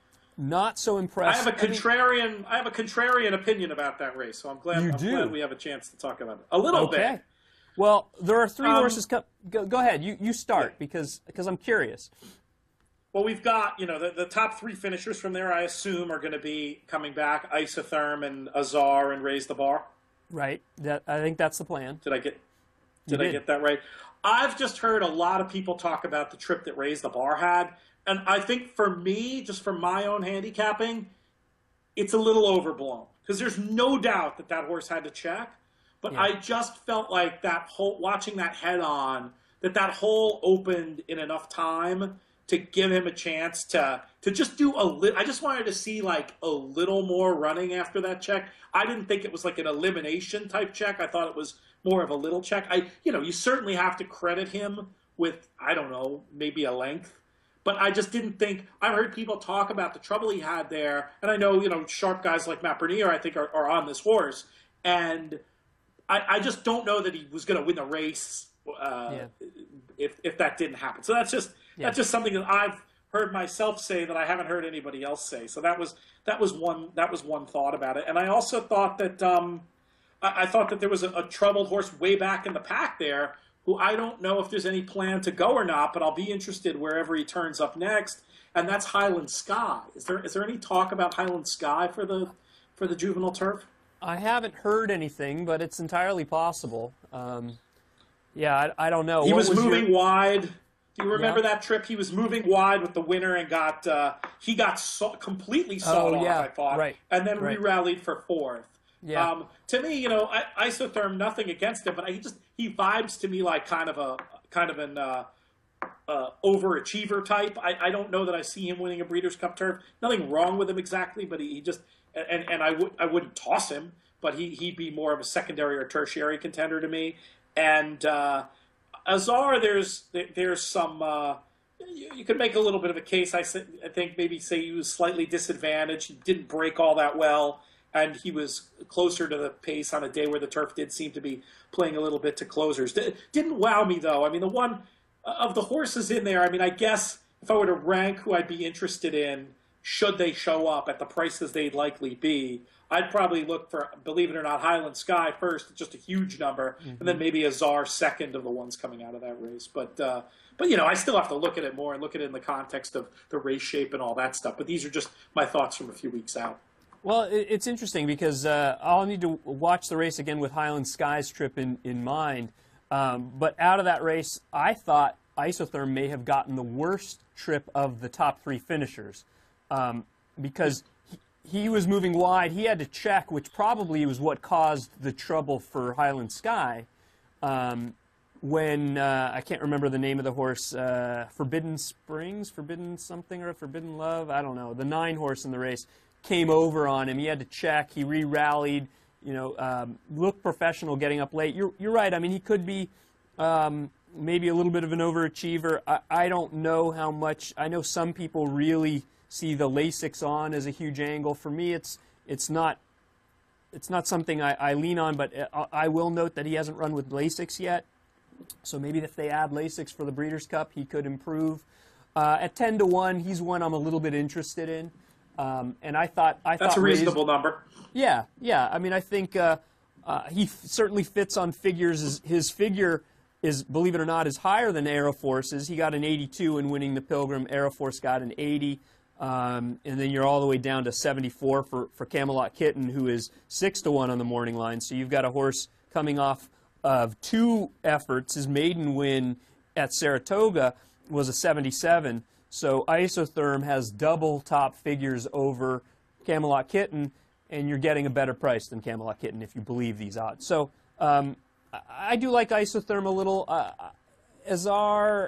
Not so impressed. I have a contrarian. I have a contrarian opinion about that race, so I'm glad. You I'm do. glad we have a chance to talk about it a little okay. bit. Well, there are three um, horses. Co- go, go ahead. You you start yeah. because because I'm curious. Well, we've got, you know, the, the top three finishers from there, I assume, are going to be coming back: Isotherm and Azar and Raise the Bar. Right. That I think that's the plan. Did I get? Did, did I get that right? I've just heard a lot of people talk about the trip that Raise the Bar had. And I think for me, just from my own handicapping, it's a little overblown. Because there's no doubt that that horse had to check. But yeah. I just felt like that whole, watching that head on, that that hole opened in enough time to give him a chance to to just do a little. I just wanted to see like a little more running after that check. I didn't think it was like an elimination type check. I thought it was more of a little check. I, you know, you certainly have to credit him with, I don't know, maybe a length. But I just didn't think – I heard people talk about the trouble he had there. And I know, you know, sharp guys like Matt Bernier, I think, are, are on this horse. And I, I just don't know that he was going to win the race uh, yeah. if if that didn't happen. So that's just yeah. that's just something that I've heard myself say that I haven't heard anybody else say. So that was that was one that was one thought about it. And I also thought that um, I, I thought that there was a, a troubled horse way back in the pack there, who I don't know if there's any plan to go or not, but I'll be interested wherever he turns up next, and that's Highland Sky. Is there is there any talk about Highland Sky for the for the juvenile turf? I haven't heard anything, but it's entirely possible. Um, yeah, I, I don't know. He What was, was moving your... wide. Do you remember Yeah. that trip? He was moving wide with the winner and got uh, he got so, completely sawed Oh, off, yeah, I thought, right, and then right. re-rallied for fourth. Yeah. Um, to me, you know, I, Isotherm, nothing against him, but he just he vibes to me like kind of a kind of an uh, uh, overachiever type. I, I don't know that I see him winning a Breeders' Cup turf. Nothing wrong with him exactly, but he, he just and and I would I wouldn't toss him, but he he'd be more of a secondary or tertiary contender to me. And uh, Azar, there's there's some. Uh, you, you could make a little bit of a case. I, I think maybe say he was slightly disadvantaged. He didn't break all that well. And he was closer to the pace on a day where the turf did seem to be playing a little bit to closers. Didn't wow me, though. I mean, the one of the horses in there, I mean, I guess if I were to rank who I'd be interested in, should they show up at the prices they'd likely be, I'd probably look for, believe it or not, Highland Sky first, just a huge number, mm-hmm. and then maybe Azar second of the ones coming out of that race. But, uh, but you know, I still have to look at it more and look at it in the context of the race shape and all that stuff. But these are just my thoughts from a few weeks out. Well, it's interesting because uh, I'll need to watch the race again with Highland Sky's trip in, in mind. Um, but out of that race, I thought Isotherm may have gotten the worst trip of the top three finishers um, because he, he was moving wide. He had to check, which probably was what caused the trouble for Highland Sky. Um, when, uh, I can't remember the name of the horse, uh, Forbidden Springs, Forbidden something, or Forbidden Love, I don't know, the nine horse in the race. Came over on him. He had to check. He re-rallied. You know, um, looked professional getting up late. You're you're right. I mean, he could be um, maybe a little bit of an overachiever. I, I don't know how much. I know some people really see the Lasix on as a huge angle. For me, it's it's not it's not something I, I lean on. But I, I will note that he hasn't run with Lasix yet. So maybe if they add Lasix for the Breeders' Cup, he could improve. Uh, at ten to one, he's one I'm a little bit interested in. Um, and I thought I that's thought a reasonable raised, number. Yeah, yeah. I mean, I think uh, uh, he f- certainly fits on figures. His, his figure is, believe it or not, is higher than Aeroforce's. He got an eighty-two in winning the Pilgrim. Aeroforce got an eighty, um, and then you're all the way down to seventy-four for for Camelot Kitten, who is six to one on the morning line. So you've got a horse coming off of two efforts. His maiden win at Saratoga was a seventy-seven. So Isotherm has double top figures over Camelot Kitten, and you're getting a better price than Camelot Kitten if you believe these odds. So um, I do like Isotherm a little. Uh, Azar,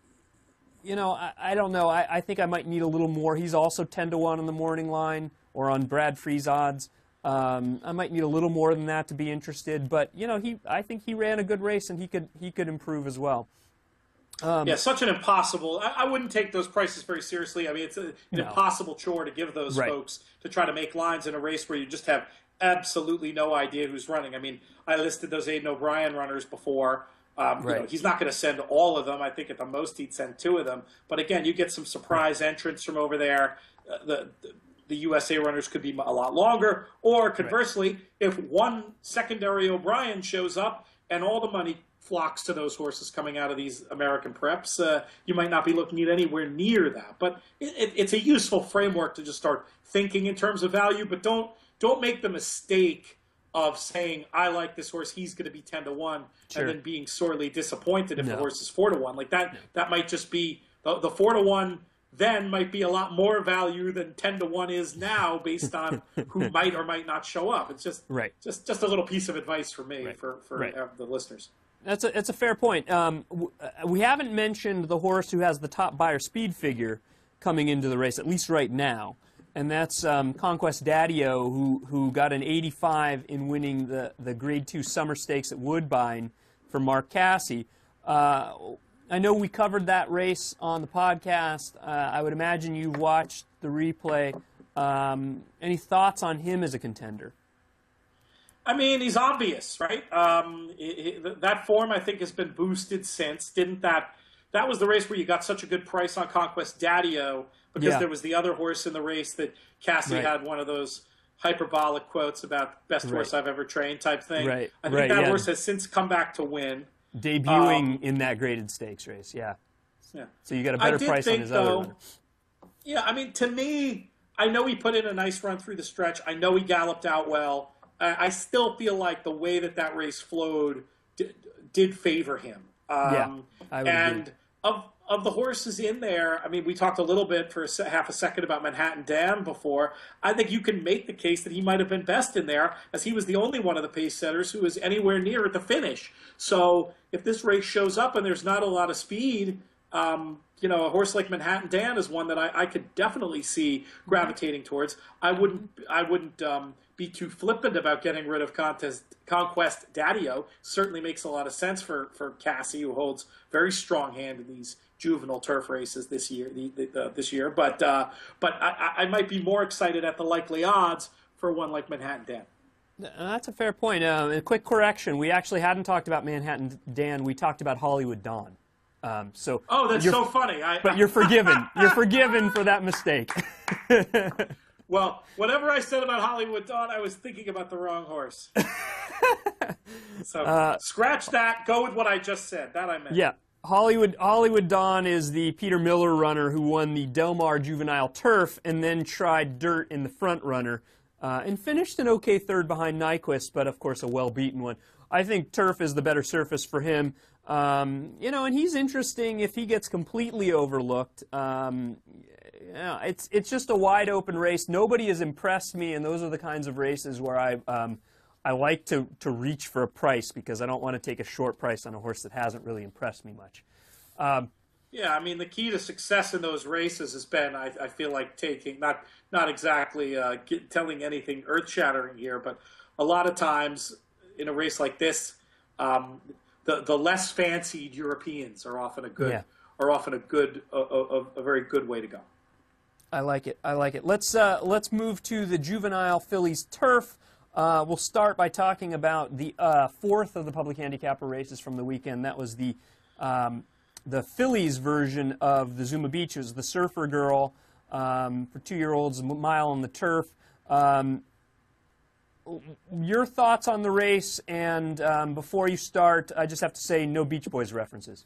you know, I, I don't know. I, I think I might need a little more. He's also ten to one on the morning line or on Brad Free's odds. Um, I might need a little more than that to be interested. But, you know, he I think he ran a good race, and he could he could improve as well. Um, yeah, such an impossible. I, I wouldn't take those prices very seriously. I mean, it's a, an no. impossible chore to give those right. folks to try to make lines in a race where you just have absolutely no idea who's running. I mean, I listed those Aidan O'Brien runners before. Um, right. you know, he's not going to send all of them. I think at the most he'd send two of them. But again, you get some surprise right. entrants from over there. Uh, the, the the U S A runners could be a lot longer. Or conversely, right. if one secondary O'Brien shows up and all the money flocks to those horses coming out of these American preps, uh, you might not be looking at anywhere near that. But it, it, it's a useful framework to just start thinking in terms of value, but don't don't make the mistake of saying, I like this horse, he's going to be ten to one, sure. and then being sorely disappointed if no. the horse is four to one. Like that, no. that might just be, the, the four to one then might be a lot more value than ten to one is now based on who might or might not show up. It's just right. just, just a little piece of advice for me, right. for, for right. uh, the listeners. That's a, it's a fair point. Um, w- we haven't mentioned the horse who has the top buyer speed figure coming into the race, at least right now, and that's um, Conquest Daddy-O, who who got an eighty-five in winning the, the Grade two Summer Stakes at Woodbine for Mark Casse. Uh, I know we covered that race on the podcast. Uh, I would imagine you watched the replay. Um, any thoughts on him as a contender? I mean, he's obvious, right? Um, it, it, that form, I think, has been boosted since. Didn't that? That was the race where you got such a good price on Conquest Daddy-O because yeah. there was the other horse in the race that Casse right. had one of those hyperbolic quotes about best Right. horse I've ever trained type thing. Right, I think right, that yeah. horse has since come back to win. Debuting Um, in that graded stakes race, yeah. Yeah. So you got a I better did price think, on his other though, runner. Yeah, I mean, to me, I know he put in a nice run through the stretch. I know he galloped out well. I, I still feel like the way that that race flowed did, did favor him. Um, Yeah, I would and agree. of of the horses in there, I mean, we talked a little bit for a se- half a second about Manhattan Dan before. I think you can make the case that he might have been best in there, as he was the only one of the pace setters who was anywhere near at the finish. So if this race shows up and there's not a lot of speed, um, you know, a horse like Manhattan Dan is one that I, I could definitely see gravitating towards. I wouldn't, I wouldn't um, be too flippant about getting rid of Contest, Conquest Daddio. Certainly makes a lot of sense for, for Cassie, who holds very strong hand in these juvenile turf races this year. The, the, uh, this year, but uh, but I, I might be more excited at the likely odds for one like Manhattan Dan. That's a fair point. Uh, a quick correction: we actually hadn't talked about Manhattan Dan. We talked about Hollywood Dawn. Um, so Oh, that's you're- so funny. I, But you're forgiven. You're forgiven for that mistake. Well, whatever I said about Hollywood Dawn, I was thinking about the wrong horse. So Uh, scratch that. Go with what I just said. That I meant. Yeah, Hollywood Hollywood Dawn is the Peter Miller runner who won the Del Mar Juvenile Turf and then tried dirt in the front runner uh, and finished an okay third behind Nyquist, but of course a well-beaten one. I think turf is the better surface for him. Um, you know, and he's interesting if he gets completely overlooked. Um, yeah, it's it's just a wide open race. Nobody has impressed me, and those are the kinds of races where I um, I like to to reach for a price because I don't want to take a short price on a horse that hasn't really impressed me much. Um, Yeah, I mean, the key to success in those races has been, I, I feel like, taking, not not exactly uh, get, telling anything earth-shattering here, but a lot of times in a race like this, um, the the less fancied Europeans are often a good Yeah. are often a good a, a, a very good way to go. I like it. I like it. Let's uh, let's move to the juvenile fillies turf. Uh, we'll start by talking about the uh, fourth of the public handicapper races from the weekend. That was the um, the fillies version of the Zuma Beach. It was the Surfer Girl um, for two-year-olds, a mile on the turf. Um, your thoughts on the race? And um, before you start, I just have to say no Beach Boys references.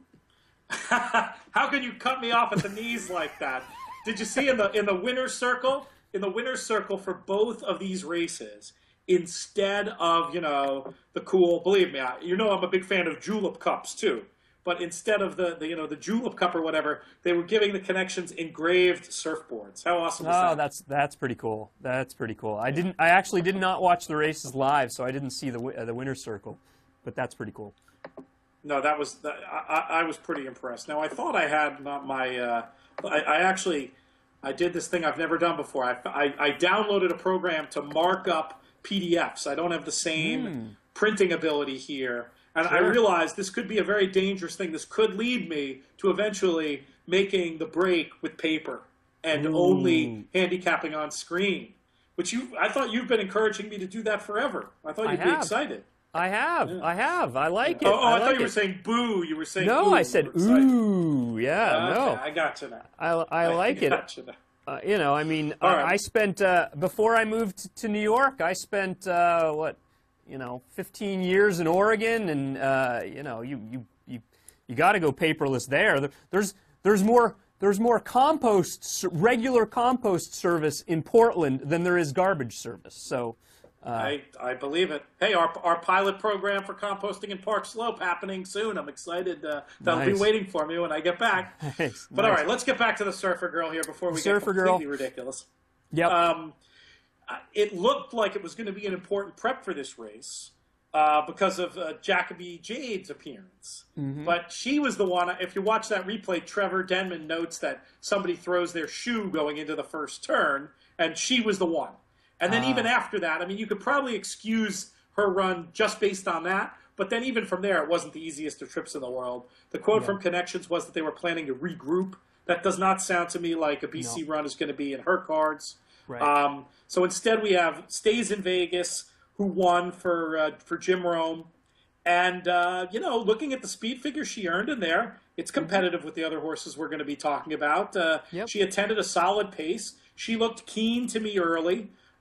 How can you cut me off at the knees like that? Did you see in the in the winner's circle? In the winner's circle for both of these races, instead of, you know, the cool, believe me, I, you know I'm a big fan of julep cups too. But instead of the, the you know the julep cup or whatever, they were giving the connections engraved surfboards. How awesome is Oh, that? that's that's prety cool. That's pretty cool. I didn't. I actually did not watch the races live, so I didn't see the wi- uh, the winner's circle. But that's pretty cool. No, that was that, I, I was pretty impressed. Now I thought I had not my uh, I, I actually I did this thing I've never done before. I, I, I downloaded a program to mark up P D Fs. I don't have the same printing ability here. And I Sure. realized this could be a very dangerous thing. This could lead me to eventually making the break with paper and Ooh. only handicapping on screen. Which you, I thought you've been encouring me to do that forever. I thought I you'd be have. excited. I have. I have. I like it. Oh, oh, I, I, thought like you were it. saying boo. You were saying No, ooh. I said You were excited. ooh. Yeah, Okay, no. I got you now. I, I like it. got you now. Uh, you know, I mean, All I, right. I spent uh, before I moved to New York. I spent uh, what, you know, fifteen years in Oregon, and uh, you know, you you you, you got to go paperless there. There- There's there's more there's more compost s- regular compost service in Portland than there is garbage service. So. I, I believe it. Hey, our, our pilot program for composting in Park Slope happening soon. I'm excited. Uh, that'll be Nice. waiting for me when I get back. Nice, But all nice. right, let's get back to the Surfer Girl here before we Surfer get Girl. completely ridiculous. Yep. Um, uh, it looked like it was going to be an important prep for this race uh, because of uh, Jacoby Jade's appearance. Mm-hmm. But she was the one, if you watch that replay, Trevor Denman notes that somebody throws their shoe going into the first turn, and she was the one. And then Ah. even after that, I mean, you could probably excuse her run just based on that. But then even from there, it wasn't the easiest of trips in the world. The quote Yeah. from Connections was that they were planning to regroup. That does not sound to me like a B C No. run is going to be in her cards. Right. Um, so instead, we have Stays in Vegas, who won for uh, for Jim Rome. And, uh, you know, looking at the speed figure she earned in there, it's competitive with the other horses we're going to be talking about. Uh, Yep. She attended a solid pace. She looked keen to me early.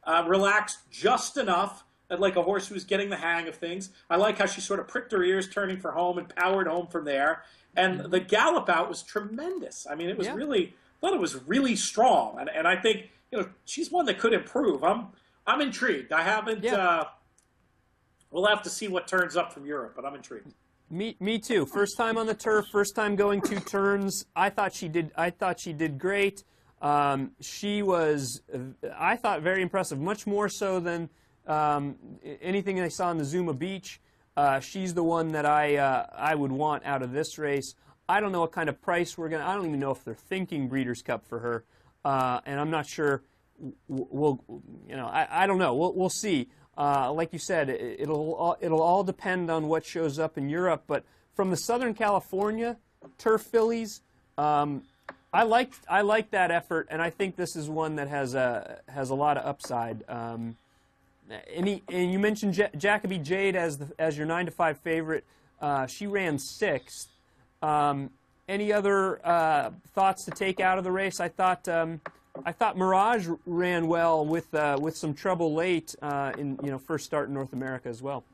uh, relaxed just enough, like a horse who's getting the hang of things. I like how she sort of pricked her ears, turning for home, and powered home from there. And the gallop out was tremendous. I mean, it was Yeah. really, I thought it was really strong. And, and I think, you know, she's one that could improve. I'm, I'm intrigued. I haven't, Yeah. uh, we'll have to see what turns up from Europe, but I'm intrigued. Me, me too. First time on the turf, first time going two turns. I thought she did. I thought she did great. Um, she was, uh, I thought, very impressive. Much more so than um, anything I saw on the Zuma Beach. Uh, she's the one that I uh, I would want out of this race. I don't know what kind of price we're gonna. I don't even know if they're thinking Breeders' Cup for her, uh, and I'm not sure. We'll, you know, I, I don't know. We'll, we'll see. Uh, like you said, it, it'll all, it'll all depend on what shows up in Europe. But from the Southern California turf fillies, um, I like I like that effort, and I think this is one that has a has a lot of upside. Um, and, he, and you mentioned ja Jacoby Jade as the, as your nine to five favorite. Uh, she ran sixth. Um, any other uh, thoughts to take out of the race? I thought. Um, I thought Mirage ran well with uh, with some trouble late uh, in you know first start in North America as well.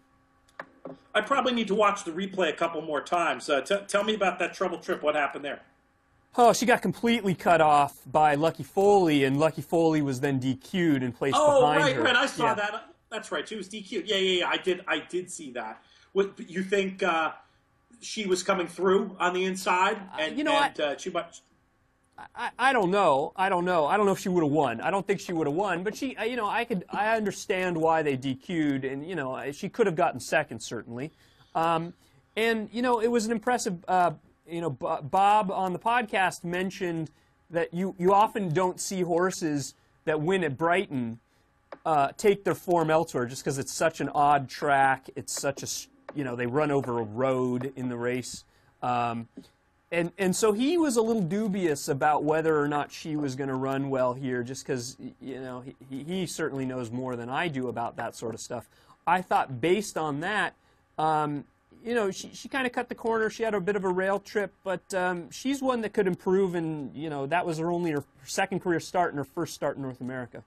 I probably need to watch the replay a couple more times. Uh, t tell me about that trouble trip. What happened there? Oh, she got completely cut off by Lucky Foley, and Lucky Foley was then D Q'd and placed oh, behind right, her. right. I saw yeah. that. That's right. She was D Q'd. Yeah, yeah, yeah. I did. I did see that. What you think? Uh, she was coming through on the inside, and uh, you know and, I, uh, she much. I, I don't know. I don't know. I don't know if she would have won. I don't think she would have won. But she, you know, I could. I understand why they D Q'd, and you know, she could have gotten second certainly. Um, and you know, it was an impressive. Uh, you know, Bob on the podcast mentioned that you you often don't see horses that win at Brighton uh, take their form elsewhere just because it's such an odd track. It's such a you know they run over a road in the race. Um, And and so he was a little dubious about whether or not she was going to run well here, just because you know he, he certainly knows more than I do about that sort of stuff. I thought based on that, um, you know, she she kind of cut the corner. She had a bit of a rail trip, but um, she's one that could improve. And you know that was her only her second career start and her first start in North America.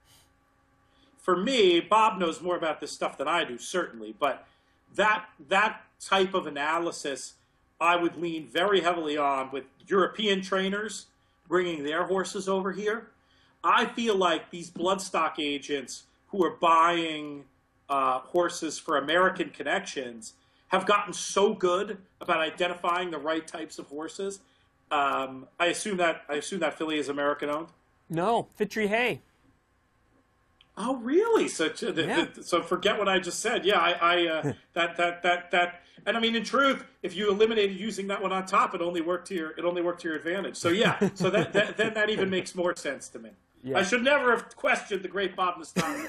For me, Bob knows more about this stuff than I do, certainly. But that that type of analysis, I would lean very heavily on with European trainers bringing their horses over here. I feel like these bloodstock agents who are buying uh, horses for American connections have gotten so good about identifying the right types of horses. Um, I assume that I assume that filly is American owned. No, Fitri Hay. Oh, really? So, Yeah. so forget what I just said. Yeah, I, I uh, that that that that. And I mean, in truth, if you eliminated using that one on top, it only worked to your it only worked to your advantage. So yeah, so that, that then that even makes more sense to me. Yeah. I should never have questioned the great Bob Nastano.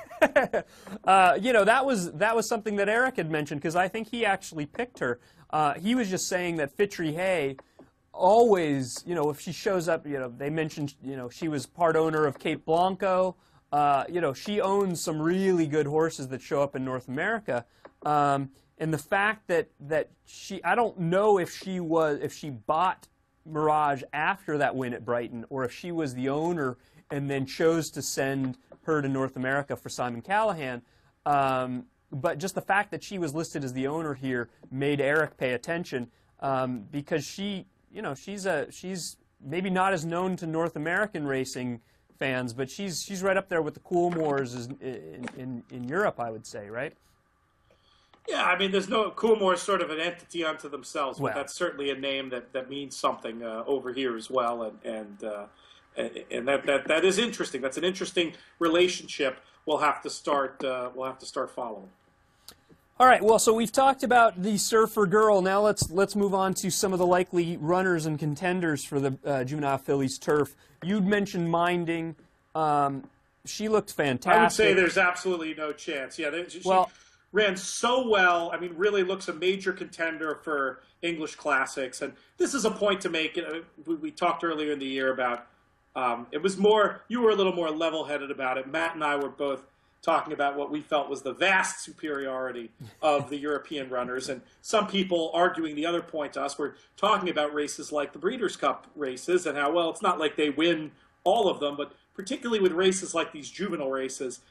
uh, you know that was that was something that Eric had mentioned because I think he actually picked her. Uh, he was just saying that Fitri Hay always, you know, if she shows up, you know, they mentioned, you know, she was part owner of Cape Blanco. Uh, you know, she owns some really good horses that show up in North America. Um, and the fact that, that she, I don't know if she was, if she bought Mirage after that win at Brighton or if she was the owner and then chose to send her to North America for Simon Callahan. Um, but just the fact that she was listed as the owner here made Eric pay attention um, because she, you know, she's a, she's maybe not as known to North American racing fans, but she's she's right up there with the Coolmores in, in, in Europe, I would say, right? Yeah, I mean, there's no Coolmore is sort of an entity unto themselves, but Well. that's certainly a name that, that means something uh, over here as well, and and uh, and that, that that is interesting. That's an interesting relationship. We'll have to start. Uh, we'll have to start following. All right. Well, so we've talked about the Surfer Girl. Now let's let's move on to some of the likely runners and contenders for the uh, Juvenile Fillies turf. You'd mentioned Minding. Um, she looked fantastic. I would say there's absolutely no chance. Yeah, they, she Well, ran so well. I mean, really looks a major contender for English Classics. And this is a point to make. Uh, we, we talked earlier in the year about um, it was more. You were a little more level-headed about it. Matt and I were both talking about what we felt was the vast superiority of the European runners. And some people arguing the other point to us were talking about races like the Breeders' Cup races and how, well, it's not like they win all of them, but particularly with races like these juvenile races,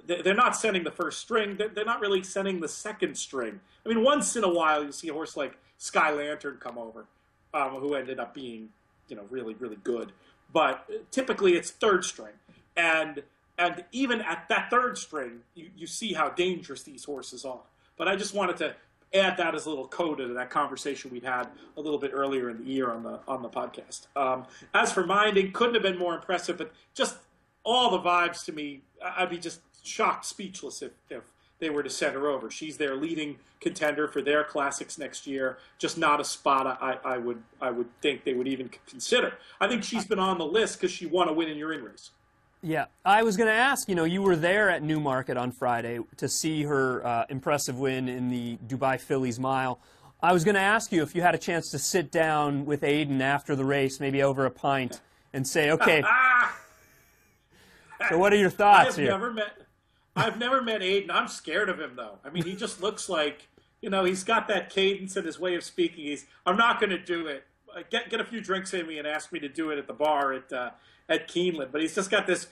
they're not sending the first string. They're not really sending the second string. I mean, once in a while you see a horse like Sky Lantern come over, um, who ended up being, you know, really, really good. But typically it's third string. And and even at that third string, you, you see how dangerous these horses are. But I just wanted to add that as a little coda to that conversation we'd had a little bit earlier in the year on the on the podcast. Um, as for Minding, couldn't have been more impressive, but just all the vibes to me, I'd be just shocked, speechless if, if they were to send her over. She's their leading contender for their classics next year. Just not a spot I, I would I would think they would even consider. I think she's been on the list because she won a win in your in race. Yeah, I was going to ask, you know, you were there at Newmarket on Friday to see her uh, impressive win in the Dubai Fillies Mile. I was going to ask you if you had a chance to sit down with Aiden after the race, maybe over a pint, and say, okay, so what are your thoughts I've here? Never met, I've never met Aiden. I'm scared of him, though. I mean, he just looks like, you know, he's got that cadence in his way of speaking. He's, I'm not going to do it. Get get a few drinks in me and ask me to do it at the bar at uh, at Keeneland. But he's just got this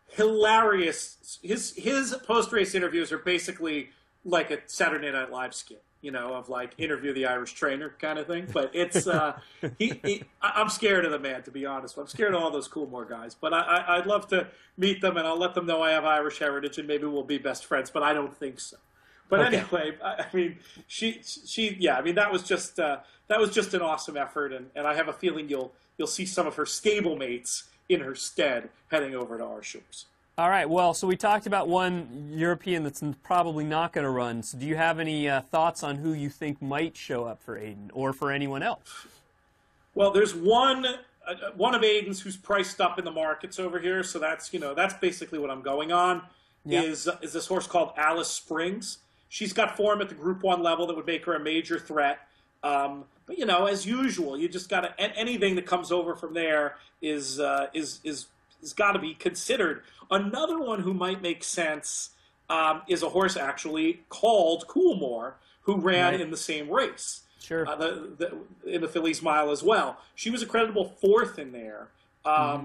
hilarious. His his post race interviews are basically like a Saturday Night Live skit, you know, of like Interview the Irish Trainer kind of thing. But it's uh, he, he. I'm scared of the man, to be honest. I'm scared of all those Coolmore guys. But I, I I'd love to meet them, and I'll let them know I have Irish heritage, and maybe we'll be best friends. But I don't think so. But okay. Anyway, I mean, she, she, yeah, I mean, that was just, uh, that was just an awesome effort, and, and I have a feeling you'll, you'll see some of her stablemates in her stead heading over to our shores. All right. Well, so we talked about one European that's probably not going to run. So, do you have any uh, thoughts on who you think might show up for Aiden or for anyone else? Well, there's one, uh, one of Aiden's who's priced up in the markets over here. So that's, you know, that's basically what I'm going on. Yep. Is uh, is this horse called Alice Springs? She's got form at the Group One level that would make her a major threat. Um, but you know, as usual, you just got to anything that comes over from there is uh, is is is got to be considered. Another one who might make sense um, is a horse actually called Coolmore, who ran right. in the same race. Sure. Uh, the, the, in the Fillies Mile as well. She was a creditable fourth in there. Um, mm-hmm.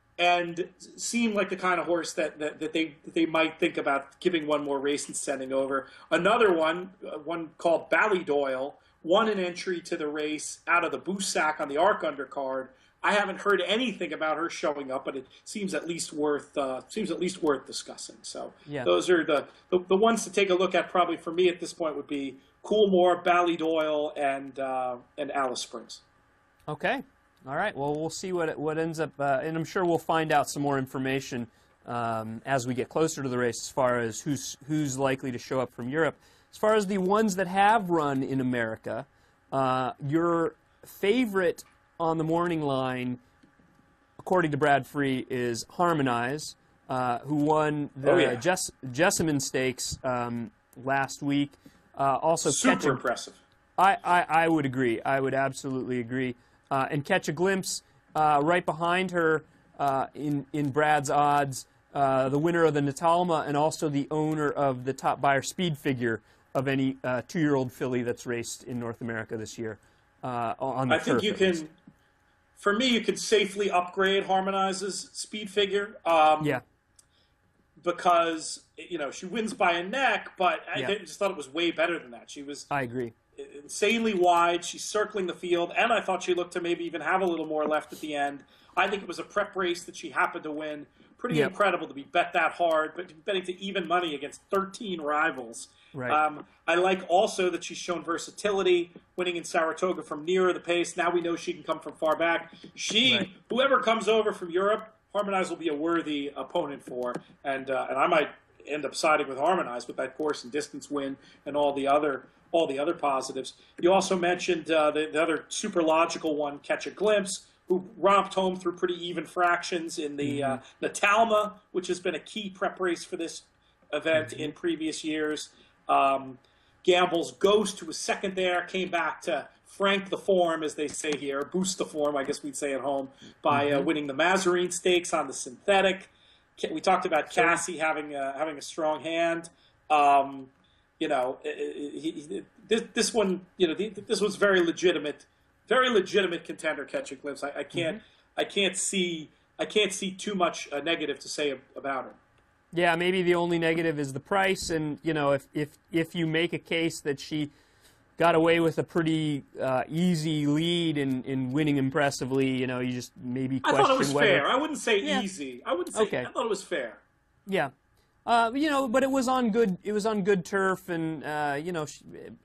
And seemed like the kind of horse that, that, that they that they might think about giving one more race and sending over. Another one, uh, one called Ballydoyle, won an entry to the race out of the Boussac on the Arc undercard. I haven't heard anything about her showing up, but it seems at least worth uh, seems at least worth discussing. So yeah. those are the, the the ones to take a look at. Probably for me at this point would be Coolmore, Ballydoyle, and uh, and Alice Springs. Okay. All right. Well, we'll see what what ends up, uh, and I'm sure we'll find out some more information um, as we get closer to the race, as far as who's who's likely to show up from Europe. As far as the ones that have run in America, uh, your favorite on the morning line, according to Brad Free, is Harmonize, uh, who won the oh, yeah. Jess, Jessamine Stakes um, last week. Uh, also, super catch a, impressive. I, I I would agree. I would absolutely agree. Uh, and Catch a Glimpse, uh, right behind her uh, in, in Brad's odds, uh, the winner of the Natalma and also the owner of the top buyer speed figure of any uh, two-year-old filly that's raced in North America this year. Uh, on the I think you can, for me, you could safely upgrade Harmonize's speed figure. Um, yeah. Because, you know, she wins by a neck, but yeah. I just thought it was way better than that. She was... I agree. Insanely wide. She's circling the field, and I thought she looked to maybe even have a little more left at the end. I think it was a prep race that she happened to win. Pretty yep. incredible to be bet that hard, but betting to even money against thirteen rivals. Right. Um, I like also that she's shown versatility, winning in Saratoga from nearer the pace. Now we know she can come from far back. She, right. whoever comes over from Europe, Harmonize will be a worthy opponent for, and uh, and I might end up siding with Harmonize with that course and distance win and all the other. all the other positives. You also mentioned uh, the, the other super logical one, Catch a Glimpse, who romped home through pretty even fractions in the mm-hmm. uh, Natalma, which has been a key prep race for this event mm-hmm. in previous years. Um, Gamble's Ghost, who was second there, came back to frank the form, as they say here, boost the form, I guess we'd say at home, by mm-hmm. uh, winning the Mazarine Stakes on the synthetic. We talked about Cassie having a, having a strong hand. Um, You know, he, he, this, this one, you know, this was very legitimate, very legitimate contender. Catch a Glimpse. I, I can't, mm-hmm. I can't see, I can't see too much uh, negative to say about her. Yeah, maybe the only negative is the price, and you know, if if if you make a case that she got away with a pretty uh, easy lead in, in winning impressively, you know, you just maybe question I thought it was whether, fair. I wouldn't say yeah. easy. I wouldn't say. Okay. I thought it was fair. Yeah, uh, you know, but it was on good. It was on good turf, and uh, you know, she,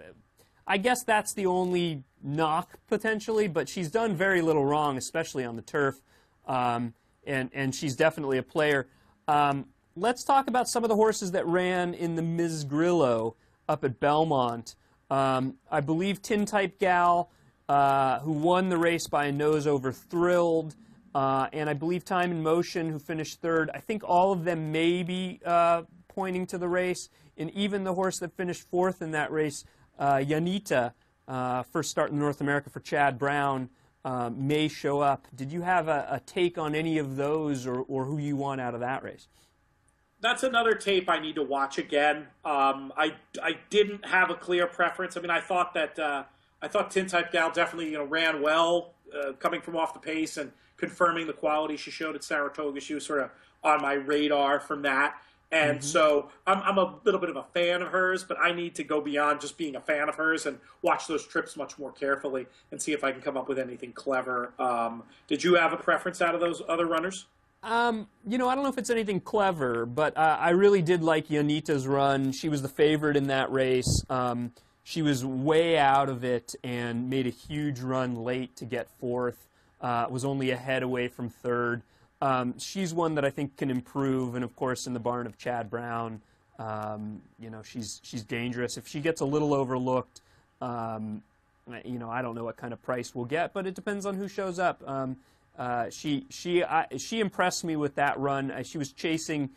I guess that's the only knock potentially. But she's done very little wrong, especially on the turf, um, and and she's definitely a player. Um, let's talk about some of the horses that ran in the Miz Grillo up at Belmont. Um, I believe Tin Type Gal, uh, who won the race by a nose over Thrilled, uh, and I believe Time in Motion, who finished third. I think all of them may be uh, pointing to the race, and even the horse that finished fourth in that race, uh, Yanita, uh, first start in North America for Chad Brown, uh, may show up. Did you have a, a take on any of those, or, or who you want out of that race? That's another tape I need to watch again. Um, I, I didn't have a clear preference. I mean, I thought that uh, I thought Tin Type Gal definitely you know ran well, uh, coming from off the pace and confirming the quality she showed at Saratoga. She was sort of on my radar from that, and mm-hmm. so I'm, I'm a little bit of a fan of hers. But I need to go beyond just being a fan of hers and watch those trips much more carefully and see if I can come up with anything clever. Um, did you have a preference out of those other runners? Um, you know, I don't know if it's anything clever, but uh, I really did like Yanita's run. She was the favorite in that race. Um, she was way out of it and made a huge run late to get fourth. Uh, was only a head away from third. Um, she's one that I think can improve, and of course, in the barn of Chad Brown, um, you know, she's she's dangerous. If she gets a little overlooked, um, you know, I don't know what kind of price we'll get, but it depends on who shows up. Um, Uh, she she I, she impressed me with that run. Uh, she was chasing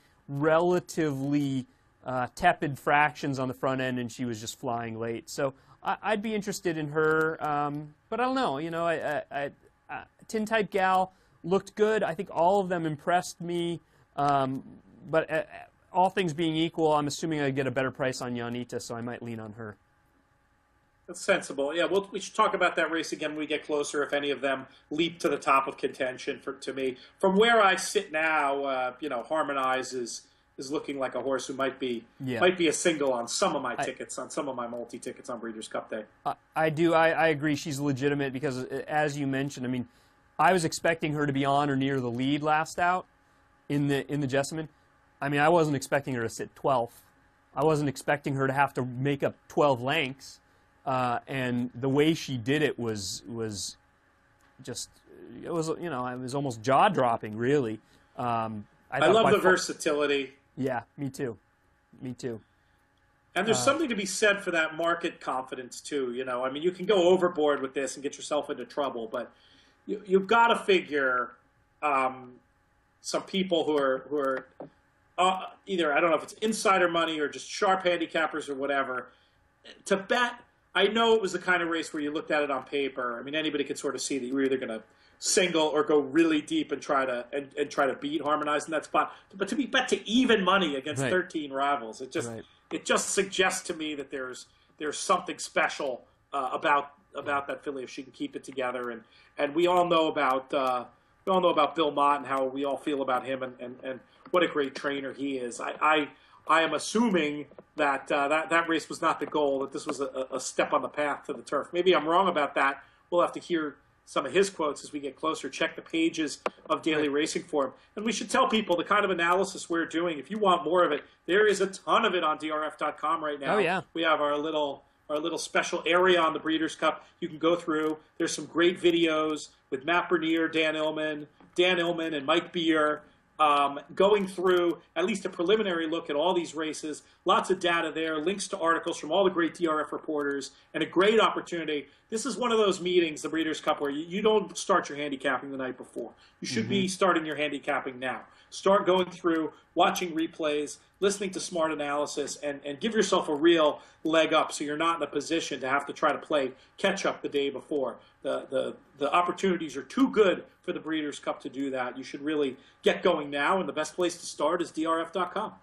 relatively uh, tepid fractions on the front end, and she was just flying late. So I, I'd be interested in her, um, but I don't know. You know, I, I, I, uh, Tin Type Gal looked good. I think all of them impressed me. Um, but uh, all things being equal, I'm assuming I get a better price on Yanita, so I might lean on her. That's sensible. Yeah, we'll, we should talk about that race again when we get closer, if any of them leap to the top of contention for to me. From where I sit now, uh, you know, Harmonize is, is looking like a horse who might be yeah. might be a single on some of my I, tickets, on some of my multi-tickets on Breeders' Cup Day. I, I do. I, I agree she's legitimate because, as you mentioned, I mean, I was expecting her to be on or near the lead last out in the, in the Jessamine. I mean, I wasn't expecting her to sit twelfth. I wasn't expecting her to have to make up twelve lengths. Uh, and the way she did it was was just it was you know it was almost jaw dropping really. Um, I, I love the versatility. Yeah, me too, me too. And there's uh, something to be said for that market confidence too. You know, I mean, you can go overboard with this and get yourself into trouble, but you, you've got to figure um, some people who are who are uh, either I don't know if it's insider money or just sharp handicappers or whatever to bet. I know it was the kind of race where you looked at it on paper. I mean, anybody could sort of see that you were either going to single or go really deep and try to and, and try to beat Harmonize in that spot. But to be bet to even money against right. thirteen rivals, it just right. it just suggests to me that there's there's something special uh, about about that filly if she can keep it together. And and we all know about uh, we all know about Bill Mott and how we all feel about him and, and, and what a great trainer he is. I. I I am assuming that, uh, that that race was not the goal, that this was a, a step on the path to the turf. Maybe I'm wrong about that. We'll have to hear some of his quotes as we get closer. Check the pages of Daily Racing Form. And we should tell people the kind of analysis we're doing. If you want more of it, there is a ton of it on D R F dot com right now. Oh, yeah. We have our little our little special area on the Breeders' Cup you can go through. There's some great videos with Matt Bernier, Dan Illman, Dan Illman, and Mike Beer. Um, going through at least a preliminary look at all these races, lots of data there, links to articles from all the great D R F reporters, and a great opportunity. This is one of those meetings, the Breeders' Cup, where you, you don't start your handicapping the night before. You should mm-hmm. be starting your handicapping now. Start going through, watching replays, listening to smart analysis, and, and give yourself a real leg up so you're not in a position to have to try to play catch-up the day before. The, the, the opportunities are too good for the Breeders' Cup to do that. You should really get going now, and the best place to start is D R F dot com.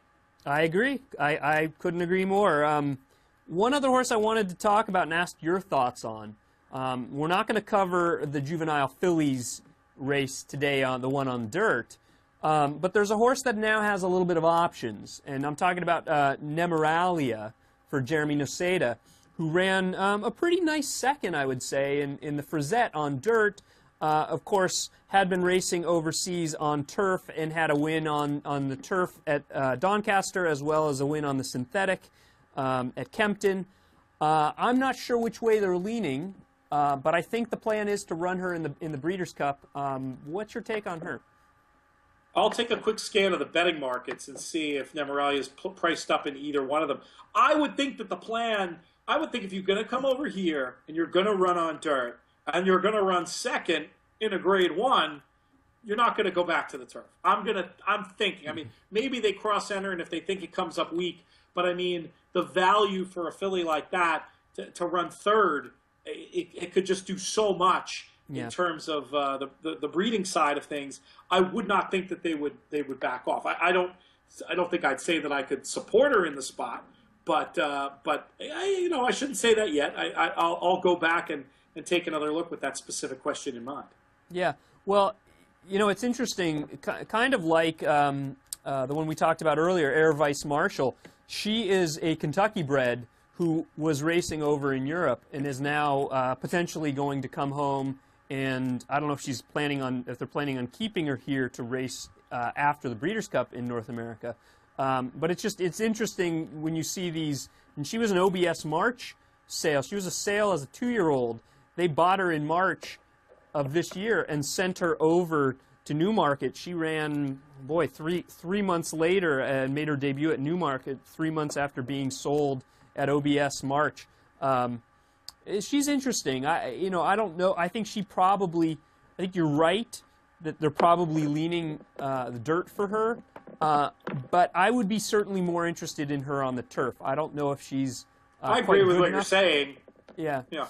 I agree. I, I couldn't agree more. Um, one other horse I wanted to talk about and ask your thoughts on. Um, we're not going to cover the juvenile fillies race today, on the one on dirt. Um, but there's a horse that now has a little bit of options, and I'm talking about uh, Nemeralia for Jeremy Noceda, who ran um, a pretty nice second, I would say, in, in the Frizette on dirt. Uh, of course, had been racing overseas on turf and had a win on, on the turf at uh, Doncaster, as well as a win on the synthetic um, at Kempton. Uh, I'm not sure which way they're leaning, uh, but I think the plan is to run her in the, in the Breeders' Cup. Um, what's your take on her? I'll take a quick scan of the betting markets and see if Nemeralia is priced up in either one of them. I would think that the plan, I would think if you're going to come over here and you're going to run on dirt and you're going to run second in a grade one, you're not going to go back to the turf. I'm going to, I'm thinking, I mean, maybe they cross enter and if they think it comes up weak, but I mean, the value for a filly like that to, to run third, it, it could just do so much. Yeah. In terms of uh, the, the the breeding side of things, I would not think that they would they would back off. I, I don't I don't think I'd say that I could support her in the spot, but uh, but I, you know I shouldn't say that yet. I, I I'll, I'll go back and, and take another look with that specific question in mind. Yeah, well, you know it's interesting, kind of like um, uh, the one we talked about earlier, Air Vice Marshall. She is a Kentucky bred who was racing over in Europe and is now uh, potentially going to come home. And I don't know if she's planning on, if they're planning on keeping her here to race uh, after the Breeders' Cup in North America. Um, but it's just, it's interesting when you see these, and she was an O B S March sale. She was a sale as a two-year-old. They bought her in March of this year and sent her over to Newmarket. She ran, boy, three three months later and made her debut at Newmarket, three months after being sold at O B S March. Um, She's interesting. I, you know, I don't know. I think she probably. I think you're right that they're probably leaning uh, the dirt for her. Uh, but I would be certainly more interested in her on the turf. I don't know if she's. Uh, I agree with what enough. you're saying. Yeah. Yeah.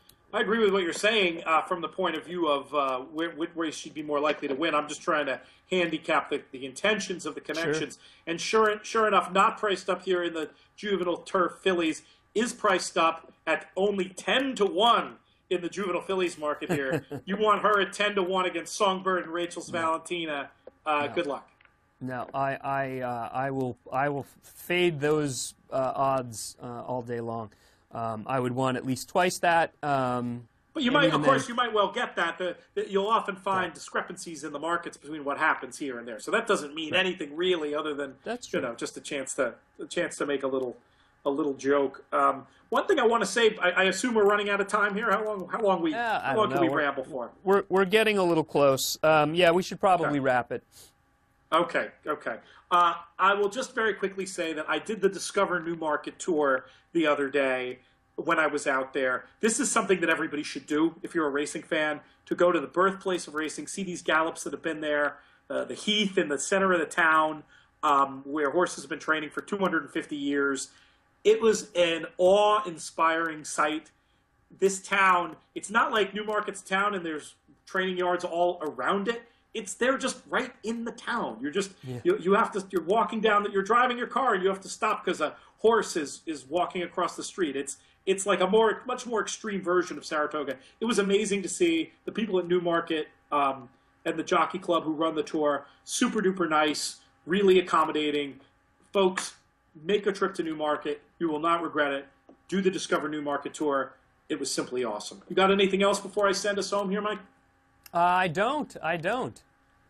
I agree with what you're saying uh, from the point of view of uh, where, where she'd be more likely to win. I'm just trying to handicap the, the intentions of the connections. Sure. And sure, sure enough, not priced up here in the juvenile turf fillies. Is priced up at only ten to one in the juvenile fillies market here. You want her at ten to one against Songbird and Rachel's no. Valentina. Uh, no. Good luck. No, I I uh, I will I will fade those uh, odds uh, all day long. Um, I would want at least twice that. Um, but you might, of course, then, you might well get that. The, the, you'll often find yeah. discrepancies in the markets between what happens here and there. So that doesn't mean right. anything really, other than That's you know just a chance to a chance to make a little. A little joke. Um, one thing I want to say, I, I assume we're running out of time here. How long? How long we? Uh, how long can we we're, ramble for? We're we're getting a little close. Um, yeah, we should probably okay. wrap it. Okay. Okay. Uh, I will just very quickly say that I did the Discover Newmarket tour the other day when I was out there. This is something that everybody should do if you're a racing fan, to go to the birthplace of racing, see these gallops that have been there, uh, the Heath in the center of the town, um, where horses have been training for two hundred fifty years. It was an awe-inspiring sight. This town, it's not like Newmarket's town and there's training yards all around it. It's they're just right in the town. You're just yeah. you, you have to you're walking down you're driving your car and you have to stop because a horse is is walking across the street. It's it's like a more much more extreme version of Saratoga. It was amazing to see the people at Newmarket um, and the Jockey Club who run the tour. Super duper nice, really accommodating folks. Make a trip to Newmarket. You will not regret it. Do the Discover Newmarket tour. It was simply awesome. You got anything else before I send us home here, Mike? Uh, I don't. I don't.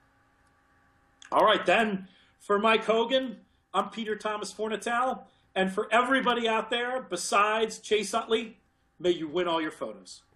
All right, then. For Mike Hogan, I'm Peter Thomas Fornatal. And for everybody out there besides Chase Utley, may you win all your photos.